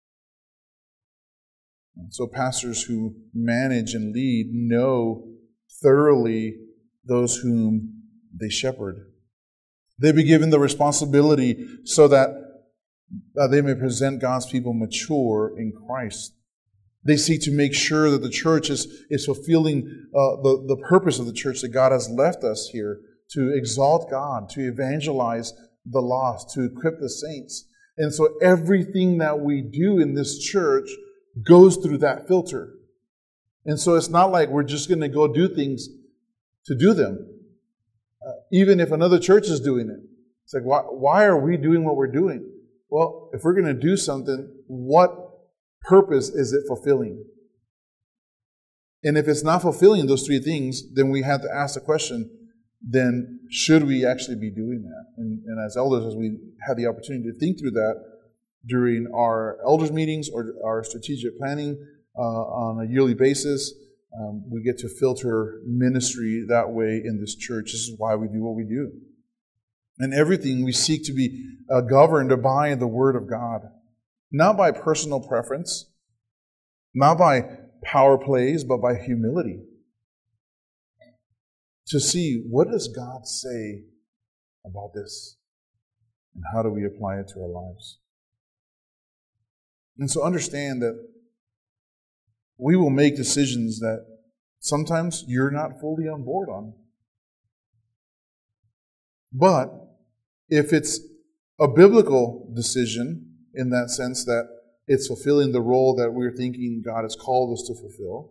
And so pastors who manage and lead know thoroughly those whom they shepherd. They be given the responsibility so that they may present God's people mature in Christ. They seek to make sure that the church is fulfilling the purpose of the church, that God has left us here to exalt God, to evangelize the lost, to equip the saints. And so everything that we do in this church goes through that filter. And so it's not like we're just going to go do things to do them. Even if another church is doing it. It's like, why are we doing what we're doing? Well, if we're going to do something, what purpose is it fulfilling? And if it's not fulfilling those 3 things, then we have to ask the question, then should we actually be doing that? And as elders, as we have the opportunity to think through that during our elders meetings or our strategic planning on a yearly basis, we get to filter ministry that way in this church. This is why we do what we do. And everything we seek to be governed by the Word of God. Not by personal preference, not by power plays, but by humility. To see, what does God say about this? And how do we apply it to our lives? And so understand that we will make decisions that sometimes you're not fully on board on. But if it's a biblical decision, in that sense that it's fulfilling the role that we're thinking God has called us to fulfill,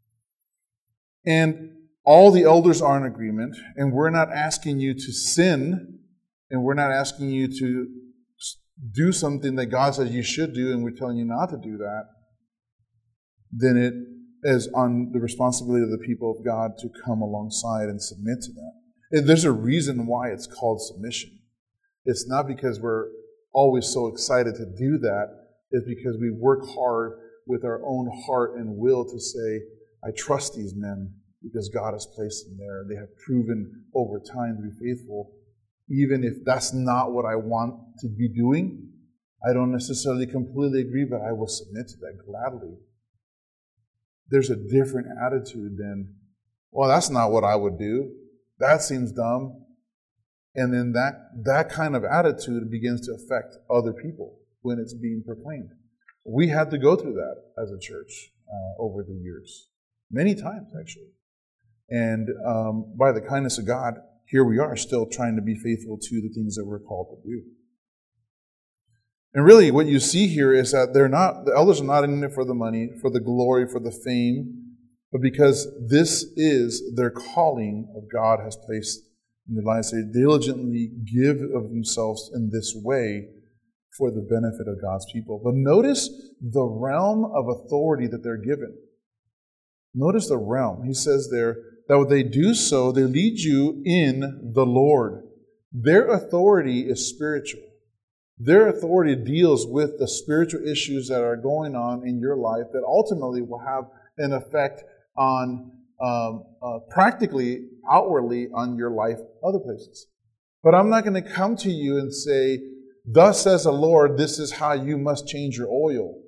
and all the elders are in agreement, and we're not asking you to sin, and we're not asking you to do something that God says you should do, and we're telling you not to do that, then it is on the responsibility of the people of God to come alongside and submit to that. And there's a reason why it's called submission. It's not because we're always so excited to do that. It's because we work hard with our own heart and will to say, I trust these men because God has placed them there. They have proven over time to be faithful. Even if that's not what I want to be doing, I don't necessarily completely agree, but I will submit to that gladly. There's a different attitude than, well, that's not what I would do. That seems dumb. And then that kind of attitude begins to affect other people when it's being proclaimed. We had to go through that as a church over the years. Many times, actually. And by the kindness of God, here we are still trying to be faithful to the things that we're called to do. And really, what you see here is that the elders are not in it for the money, for the glory, for the fame, but because this is their calling of God has placed in their lives. They diligently give of themselves in this way for the benefit of God's people. But notice the realm of authority that they're given. Notice the realm. He says there that when they do so, they lead you in the Lord. Their authority is spiritual. Their authority deals with the spiritual issues that are going on in your life that ultimately will have an effect on practically, outwardly on your life other places. But I'm not going to come to you and say, thus says the Lord, this is how you must change your oil.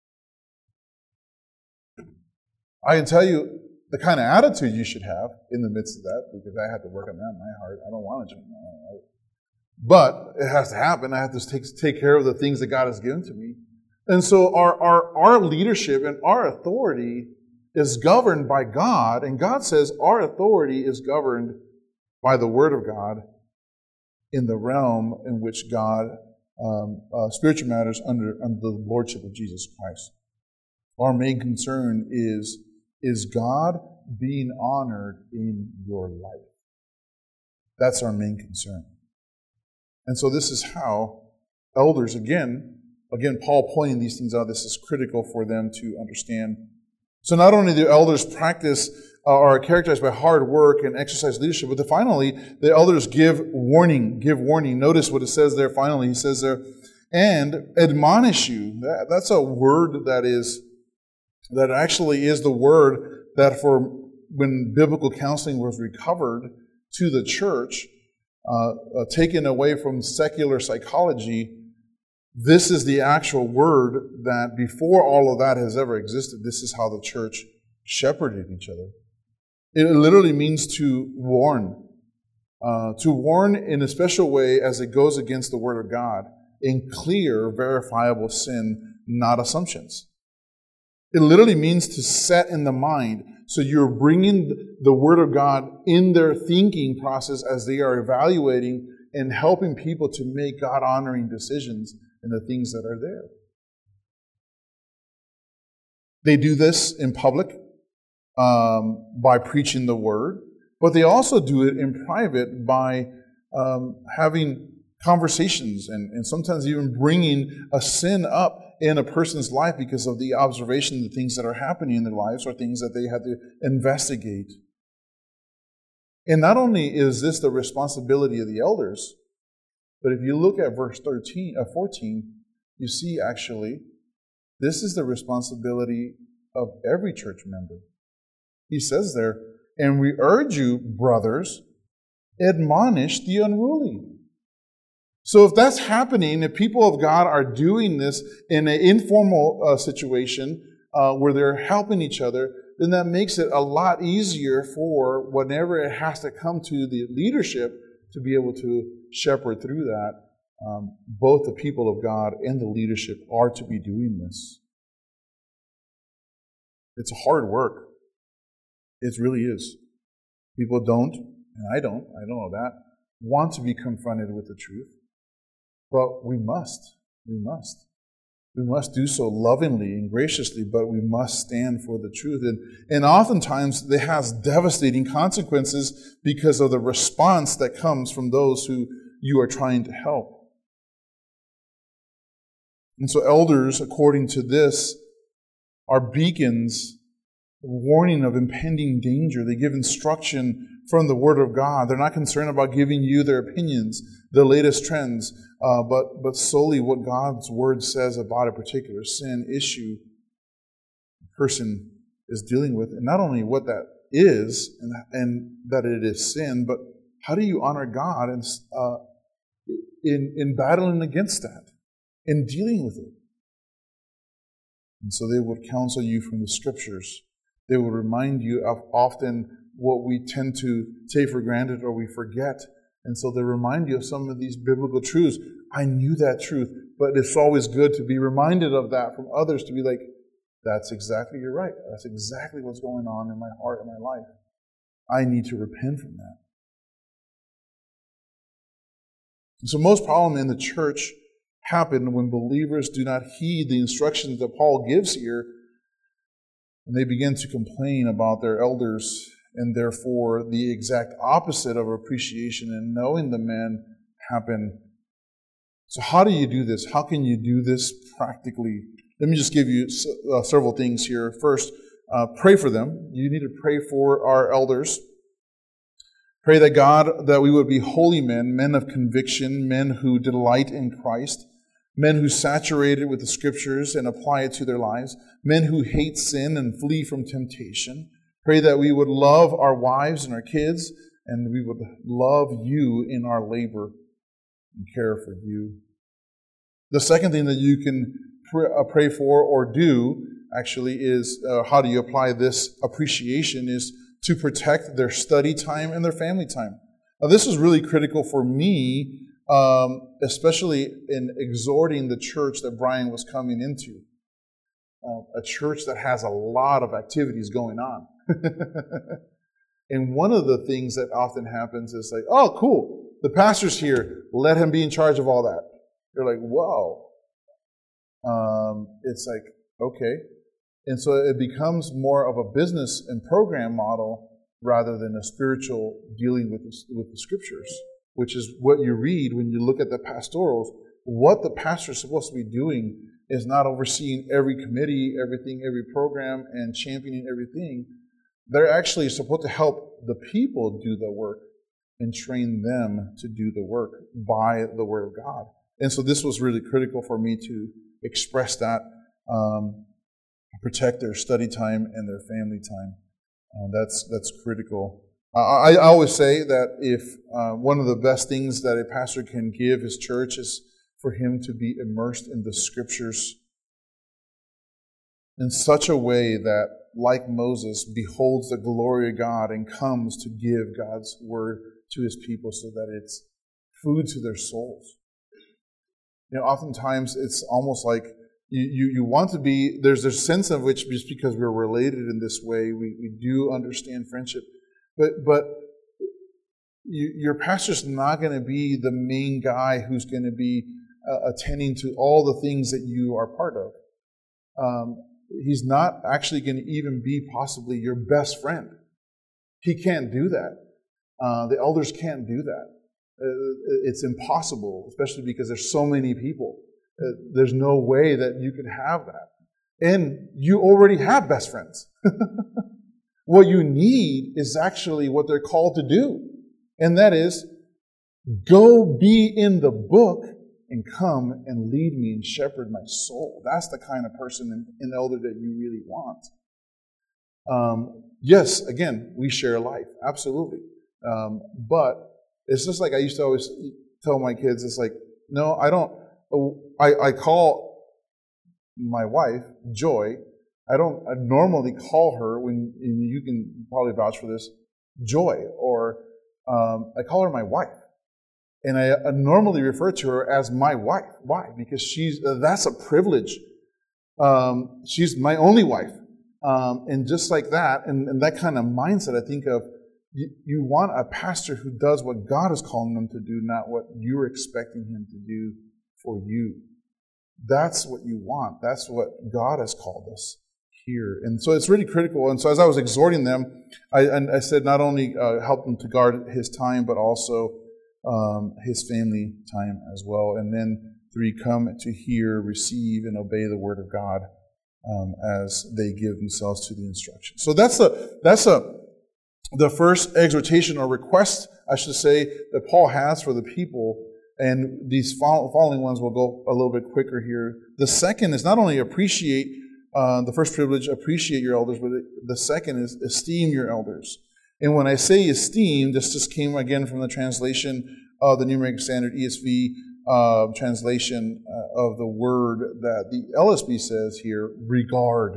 I can tell you the kind of attitude you should have in the midst of that, because I have to work on that in my heart. I don't want to change my heart. But it has to happen. I have to take care of the things that God has given to me. And so our leadership and our authority is governed by God, and God says our authority is governed by the Word of God in the realm in which God, spiritual matters under the Lordship of Jesus Christ. Our main concern is God being honored in your life? That's our main concern. And so this is how elders, again, Paul pointing these things out, this is critical for them to understand. So not only do elders practice or are characterized by hard work and exercise leadership, but finally, the elders give warning. Notice what it says there finally. He says there, and admonish you. That's a word that actually is the word that for when biblical counseling was recovered to the church, taken away from secular psychology, this is the actual word that before all of that has ever existed, this is how the church shepherded each other. It literally means to warn. To warn in a special way as it goes against the Word of God in clear, verifiable sin, not assumptions. It literally means to set in the mind. So you're bringing the Word of God in their thinking process as they are evaluating and helping people to make God-honoring decisions in the things that are there. They do this in public by preaching the Word, but they also do it in private by having conversations and sometimes even bringing a sin up in a person's life because of the observation of the things that are happening in their lives or things that they had to investigate. And not only is this the responsibility of the elders, but if you look at verse 14, you see actually this is the responsibility of every church member. He says there, and we urge you, brothers, admonish the unruly. So if that's happening, if people of God are doing this in an informal situation where they're helping each other, then that makes it a lot easier for whenever it has to come to the leadership to be able to shepherd through that. Both the people of God and the leadership are to be doing this. It's hard work. It really is. People don't, and I don't know that, want to be confronted with the truth. But we must. We must do so lovingly and graciously, but we must stand for the truth. And oftentimes it has devastating consequences because of the response that comes from those who you are trying to help. And so elders, according to this, are beacons, warning of impending danger. They give instruction from the Word of God. They're not concerned about giving you their opinions, the latest trends, but solely what God's Word says about a particular sin issue the person is dealing with. And not only what that is and that it is sin, but how do you honor God in battling against that, in dealing with it? And so they would counsel you from the Scriptures. They would remind you of often what we tend to take for granted or we forget. And so they remind you of some of these biblical truths. I knew that truth, but it's always good to be reminded of that from others, to be like, that's exactly, you're right. That's exactly what's going on in my heart and my life. I need to repent from that. And so most problem in the church happen when believers do not heed the instructions that Paul gives here, and they begin to complain about their elders, and therefore the exact opposite of appreciation and knowing the men happen. So how do you do this? How can you do this practically? Let me just give you several things here. First, pray for them. You need to pray for our elders. Pray that we would be holy men of conviction, men who delight in Christ, men who saturate it with the Scriptures and apply it to their lives, men who hate sin and flee from temptation. Pray that we would love our wives and our kids, and we would love you in our labor and care for you. The second thing that you can pray for or do, actually, is how do you apply this appreciation, is to protect their study time and their family time. Now, this is really critical for me especially in exhorting the church that Brian was coming into. A church that has a lot of activities going on. And one of the things that often happens is like, oh, cool, the pastor's here, let him be in charge of all that. You're like, whoa. It's like, okay. And so it becomes more of a business and program model rather than a spiritual dealing with the scriptures, which is what you read when you look at the pastorals. What the pastor is supposed to be doing is not overseeing every committee, everything, every program, and championing everything. They're actually supposed to help the people do the work and train them to do the work by the Word of God. And so this was really critical for me to express that, protect their study time and their family time. That's critical. I always say that if one of the best things that a pastor can give his church is for him to be immersed in the Scriptures in such a way that, like Moses, beholds the glory of God and comes to give God's Word to His people so that it's food to their souls. You know, oftentimes it's almost like you want to be, there's a sense of which, just because we're related in this way, we do understand friendship. But your pastor's not going to be the main guy who's going to be attending to all the things that you are part of. He's not actually going to even be possibly your best friend. He can't do that. The elders can't do that. It's impossible, especially because there's so many people. There's no way that you can have that. And you already have best friends. What you need is actually what they're called to do. And that is, go be in the book and come and lead me and shepherd my soul. That's the kind of person and elder that you really want. Yes, again, we share life. Absolutely. But it's just like I used to always tell my kids, it's like, no, I don't. I call my wife Joy. I normally call her, when you can probably vouch for this, Joy, or I call her my wife. And I normally refer to her as my wife. Why? Because that's a privilege. She's my only wife. And just like that, and that kind of mindset, I think of, you want a pastor who does what God is calling them to do, not what you're expecting him to do for you. That's what you want. That's what God has called us here. And so it's really critical. And so as I was exhorting them, I said not only help them to guard his time, but also his family time as well. And then 3, come to hear, receive, and obey the word of God as they give themselves to the instruction. So that's the first exhortation or request, I should say, that Paul has for the people. And these following ones will go a little bit quicker here. The second is not only appreciate, the first privilege, appreciate your elders, but the second is esteem your elders. And when I say esteem, this just came again from the translation of the New American Standard, ESV translation of the word that the LSB says here, regard.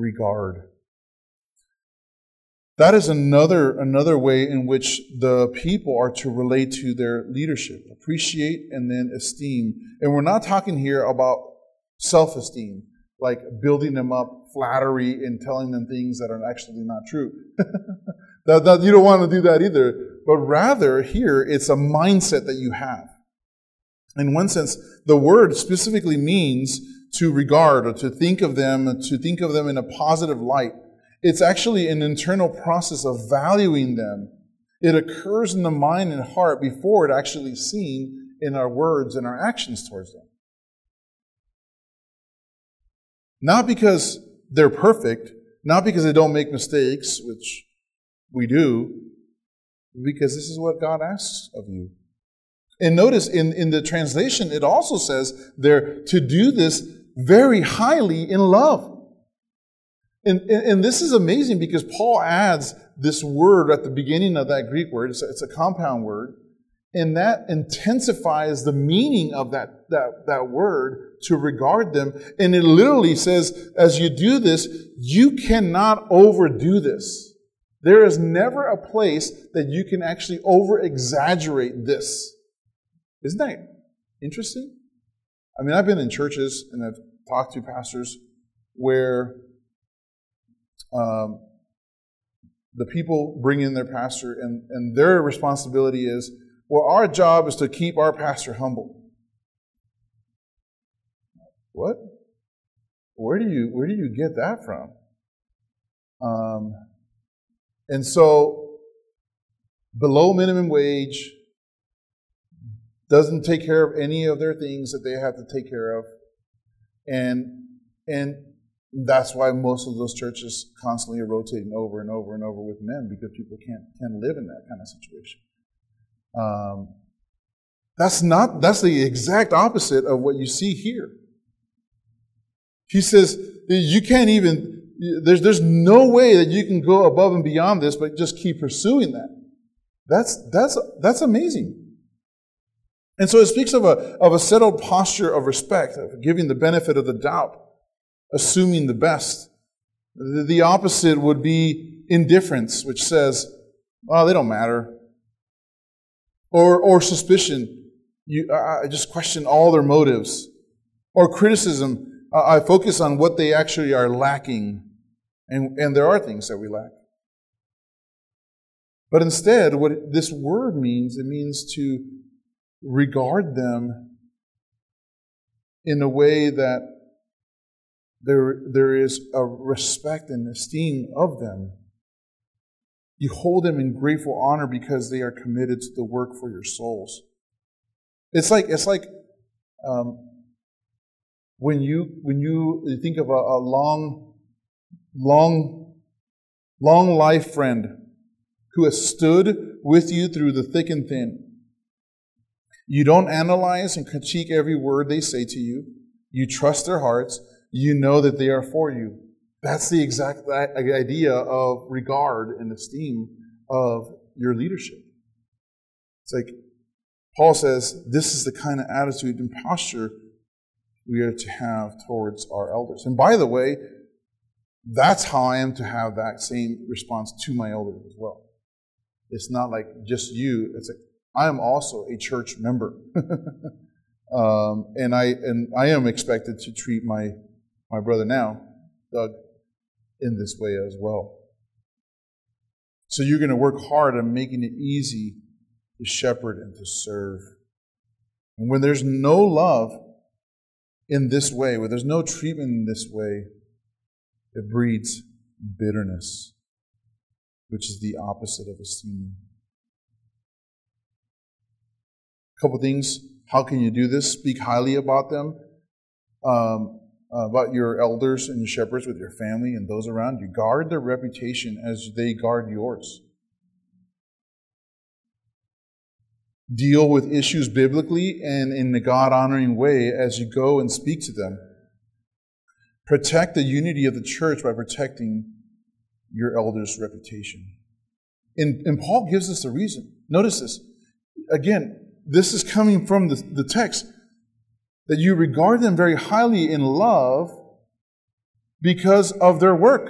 That is another way in which the people are to relate to their leadership. Appreciate and then esteem. And we're not talking here about self-esteem, like building them up, flattery, and telling them things that are actually not true. that you don't want to do that either. But rather, here, it's a mindset that you have. In one sense, the word specifically means to regard or to think of them in a positive light. It's actually an internal process of valuing them. It occurs in the mind and heart before it actually is seen in our words and our actions towards them. Not because they're perfect, not because they don't make mistakes, which we do, because this is what God asks of you. And notice in the translation, it also says there to do this very highly in love. And this is amazing because Paul adds this word at the beginning of that Greek word. It's a compound word. And that intensifies the meaning of that word to regard them. And it literally says, as you do this, you cannot overdo this. There is never a place that you can actually over-exaggerate this. Isn't that interesting? I mean, I've been in churches and I've talked to pastors where the people bring in their pastor and their responsibility is, well, our job is to keep our pastor humble. What? Where do you get that from? And so, below minimum wage, doesn't take care of any of their things that they have to take care of, and that's why most of those churches constantly are rotating over and over and over with men, because people can't live in that kind of situation. That's the exact opposite of what you see here. He says you can't even. There's no way that you can go above and beyond this, but just keep pursuing that. That's amazing. And so it speaks of a settled posture of respect, of giving the benefit of the doubt, assuming the best. The opposite would be indifference, which says, "Oh, they don't matter," or suspicion. I just question all their motives, or criticism. I focus on what they actually are lacking, and there are things that we lack. But instead, what this word means, it means to regard them in a way that there is a respect and esteem of them. You hold them in grateful honor because they are committed to the work for your souls. It's like when you think of a long life friend who has stood with you through the thick and thin. You don't analyze and critique every word they say to you. You trust their hearts. You know that they are for you. That's the exact idea of regard and esteem of your leadership. It's like Paul says, this is the kind of attitude and posture we are to have towards our elders. And by the way, that's how I am to have that same response to my elders as well. It's not like just you. It's like I am also a church member, and I am expected to treat my brother now, Doug, in this way as well. So you're going to work hard on making it easy to shepherd and to serve. And when there's no love in this way, where there's no treatment in this way, it breeds bitterness, which is the opposite of esteeming. A couple things. How can you do this? Speak highly about them, about your elders and your shepherds with your family and those around you. Guard their reputation as they guard yours. Deal with issues biblically and in a God-honoring way as you go and speak to them. Protect the unity of the church by protecting your elders' reputation. And Paul gives us a reason. Notice this. Again, this is coming from the text. That you regard them very highly in love because of their work.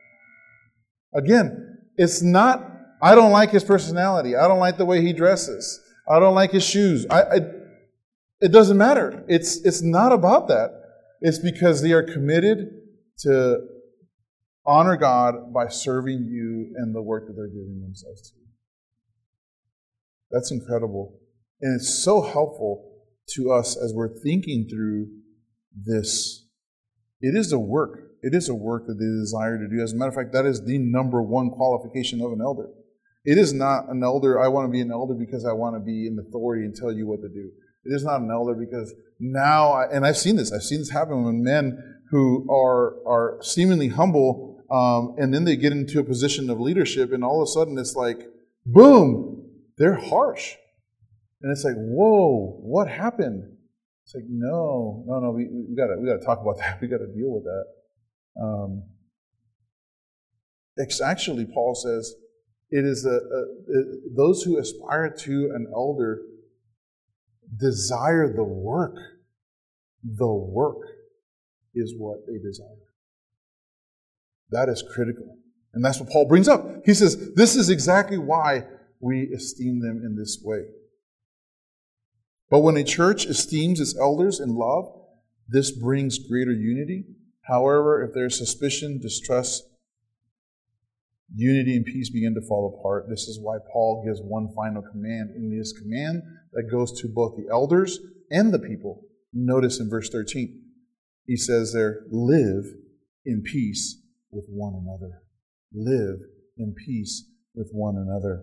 Again, it's not, I don't like his personality. I don't like the way he dresses. I don't like his shoes. It doesn't matter. It's not about that. It's because they are committed to honor God by serving you and the work that they're giving themselves to. That's incredible. And it's so helpful to us as we're thinking through this. It is a work. It is a work that they desire to do. As a matter of fact, that is the number one qualification of an elder. It is not an elder, I want to be an elder because I want to be in authority and tell you what to do. It is not an elder because now, and I've seen this happen when men who are seemingly humble, and then they get into a position of leadership, and all of a sudden it's like, boom, they're harsh. And it's like, whoa, what happened? It's like, no, we gotta talk about that. We gotta deal with that. It's actually, Paul says, it is those who aspire to an elder desire the work. The work is what they desire. That is critical. And that's what Paul brings up. He says, this is exactly why we esteem them in this way. But when a church esteems its elders in love, this brings greater unity. However, if there is suspicion, distrust, unity and peace begin to fall apart. This is why Paul gives one final command in this command that goes to both the elders and the people. Notice in verse 13, he says there, live in peace with one another. Live in peace with one another.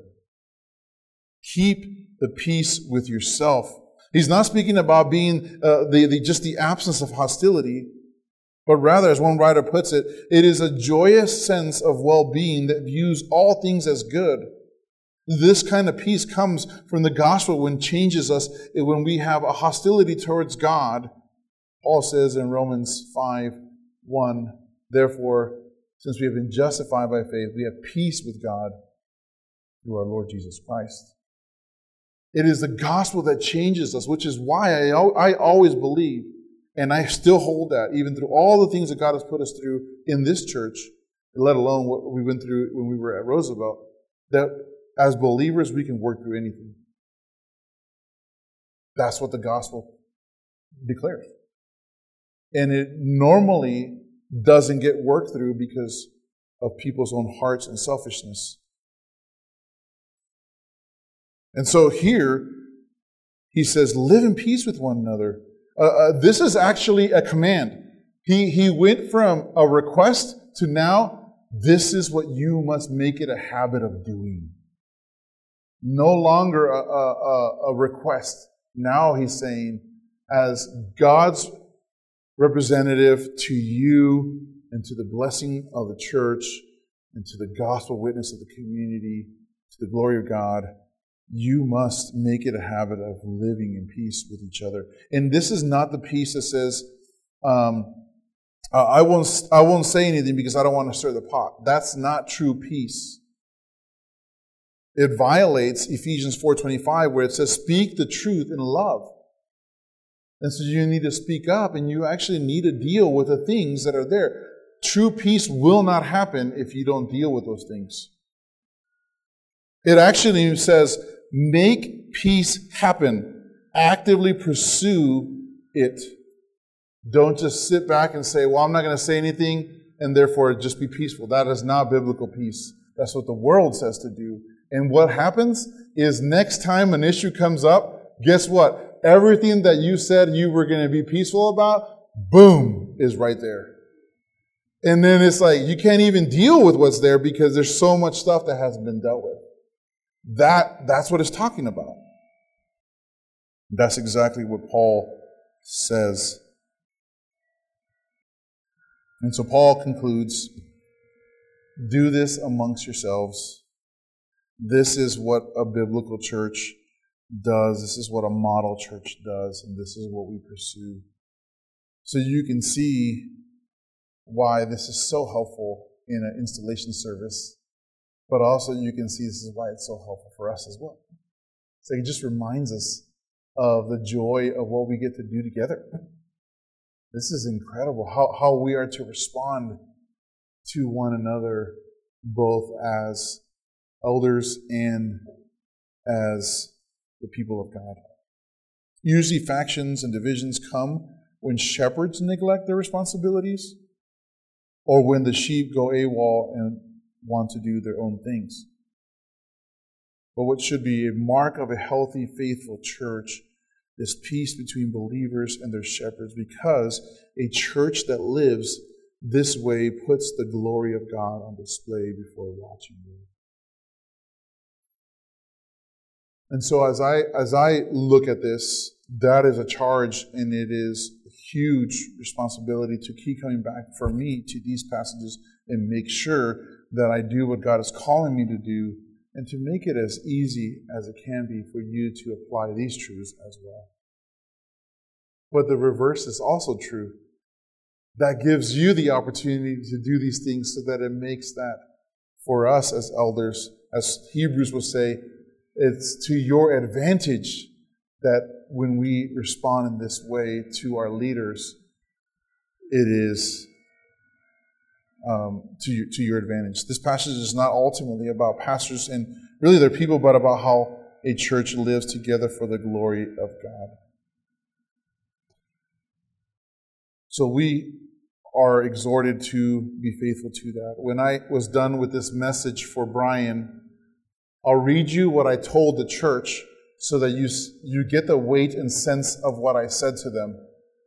Keep the peace with yourself. He's not speaking about being just the absence of hostility, but rather, as one writer puts it, it is a joyous sense of well-being that views all things as good. This kind of peace comes from the gospel when it changes us, when we have a hostility towards God. Paul says in Romans 5:1, therefore, since we have been justified by faith, we have peace with God through our Lord Jesus Christ. It is the gospel that changes us, which is why I always believe, and I still hold that, even through all the things that God has put us through in this church, let alone what we went through when we were at Roosevelt, that as believers we can work through anything. That's what the gospel declares. And it normally doesn't get worked through because of people's own hearts and selfishness. And so here, he says, live in peace with one another. This is actually a command. He went from a request to now, this is what you must make it a habit of doing. No longer a request. Now he's saying, as God's representative to you and to the blessing of the church and to the gospel witness of the community, to the glory of God, you must make it a habit of living in peace with each other. And this is not the peace that says, I won't say anything because I don't want to stir the pot. That's not true peace. It violates Ephesians 4:25, where it says, speak the truth in love. And so you need to speak up, and you actually need to deal with the things that are there. True peace will not happen if you don't deal with those things. It actually says, make peace happen. Actively pursue it. Don't just sit back and say, well, I'm not going to say anything, and therefore just be peaceful. That is not biblical peace. That's what the world says to do. And what happens is next time an issue comes up, guess what? Everything that you said you were going to be peaceful about, boom, is right there. And then it's like you can't even deal with what's there because there's so much stuff that hasn't been dealt with. That's what it's talking about. That's exactly what Paul says. And so Paul concludes, do this amongst yourselves. This is what a biblical church does. This is what a model church does. And this is what we pursue. So you can see why this is so helpful in an installation service. But also you can see this is why it's so helpful for us as well. So it just reminds us of the joy of what we get to do together. This is incredible, how we are to respond to one another, both as elders and as the people of God. Usually factions and divisions come when shepherds neglect their responsibilities or when the sheep go AWOL and want to do their own things. But what should be a mark of a healthy, faithful church is peace between believers and their shepherds, because a church that lives this way puts the glory of God on display before a watching world. And so as I look at this, that is a charge, and it is a huge responsibility to keep coming back for me to these passages and make sure that I do what God is calling me to do, and to make it as easy as it can be for you to apply these truths as well. But the reverse is also true. That gives you the opportunity to do these things so that it makes that, for us as elders, as Hebrews will say, it's to your advantage that when we respond in this way to our leaders, it is to your advantage. This passage is not ultimately about pastors and really their people, but about how a church lives together for the glory of God. So we are exhorted to be faithful to that. When I was done with this message for Brian, I'll read you what I told the church so that you get the weight and sense of what I said to them.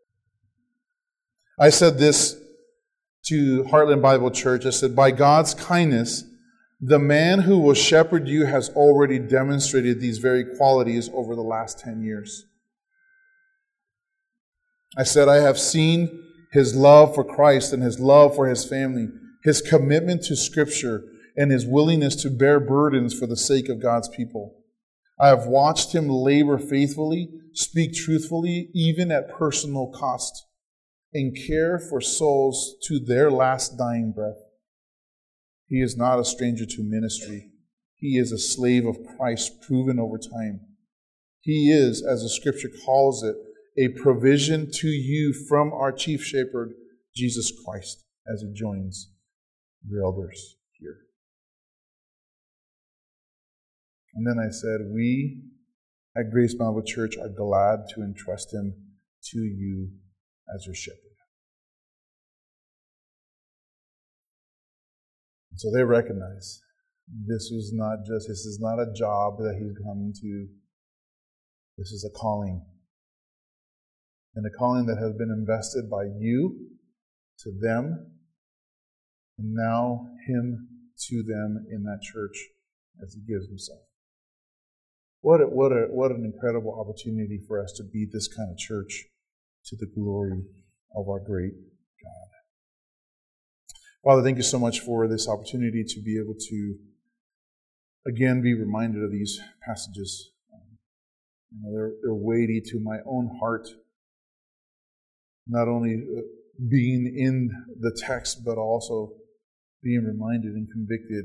I said this to Heartland Bible Church. I said, by God's kindness, the man who will shepherd you has already demonstrated these very qualities over the last 10 years. I said, I have seen his love for Christ and his love for his family, his commitment to Scripture, and his willingness to bear burdens for the sake of God's people. I have watched him labor faithfully, speak truthfully, even at personal cost, and care for souls to their last dying breath. He is not a stranger to ministry. He is a slave of Christ, proven over time. He is, as the Scripture calls it, a provision to you from our chief shepherd, Jesus Christ, as he joins the elders here. And then I said, we at Grace Bible Church are glad to entrust him to you as your shepherd. So they recognize this is not a job that he's coming to. This is a calling. And a calling that has been invested by you to them, and now him to them in that church as he gives himself. What an incredible opportunity for us to be this kind of church to the glory of our great God. Father, thank you so much for this opportunity to be able to, again, be reminded of these passages. They're weighty to my own heart, not only being in the text, but also being reminded and convicted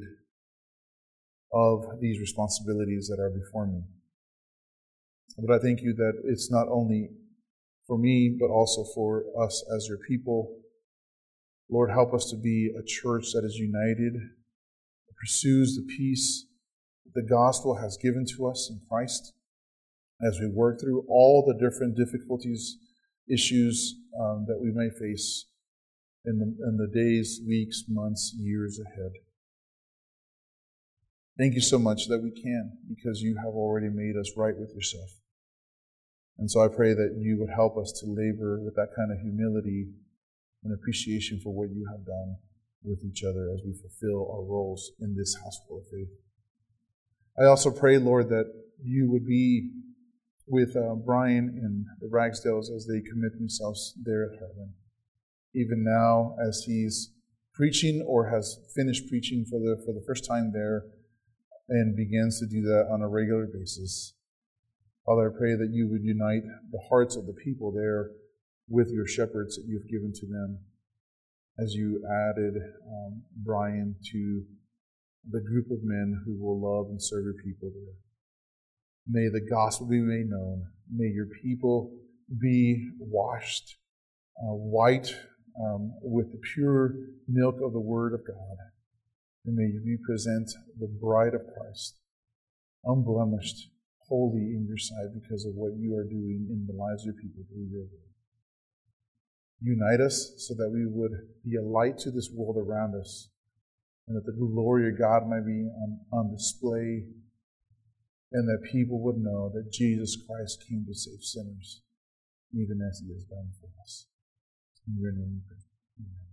of these responsibilities that are before me. But I thank you that it's not only for me, but also for us as your people. Lord, help us to be a church that is united, that pursues the peace that the gospel has given to us in Christ as we work through all the different difficulties, issues that we may face in the days, weeks, months, years ahead. Thank you so much that we can, because you have already made us right with yourself. And so I pray that you would help us to labor with that kind of humility and appreciation for what you have done with each other as we fulfill our roles in this household of faith. I also pray, Lord, that you would be with Brian and the Ragsdales as they commit themselves there at Heartland. Even now, as he's preaching or has finished preaching for the first time there and begins to do that on a regular basis. Father, I pray that you would unite the hearts of the people there with your shepherds that you've given to them as you added Brian to the group of men who will love and serve your people there. May the gospel be made known. May your people be washed white with the pure milk of the Word of God. And may you present the bride of Christ, unblemished, holy in your sight because of what you are doing in the lives of your people through your word. Unite us so that we would be a light to this world around us, and that the glory of God might be on display, and that people would know that Jesus Christ came to save sinners, even as he has done for us. In your name we pray. Amen.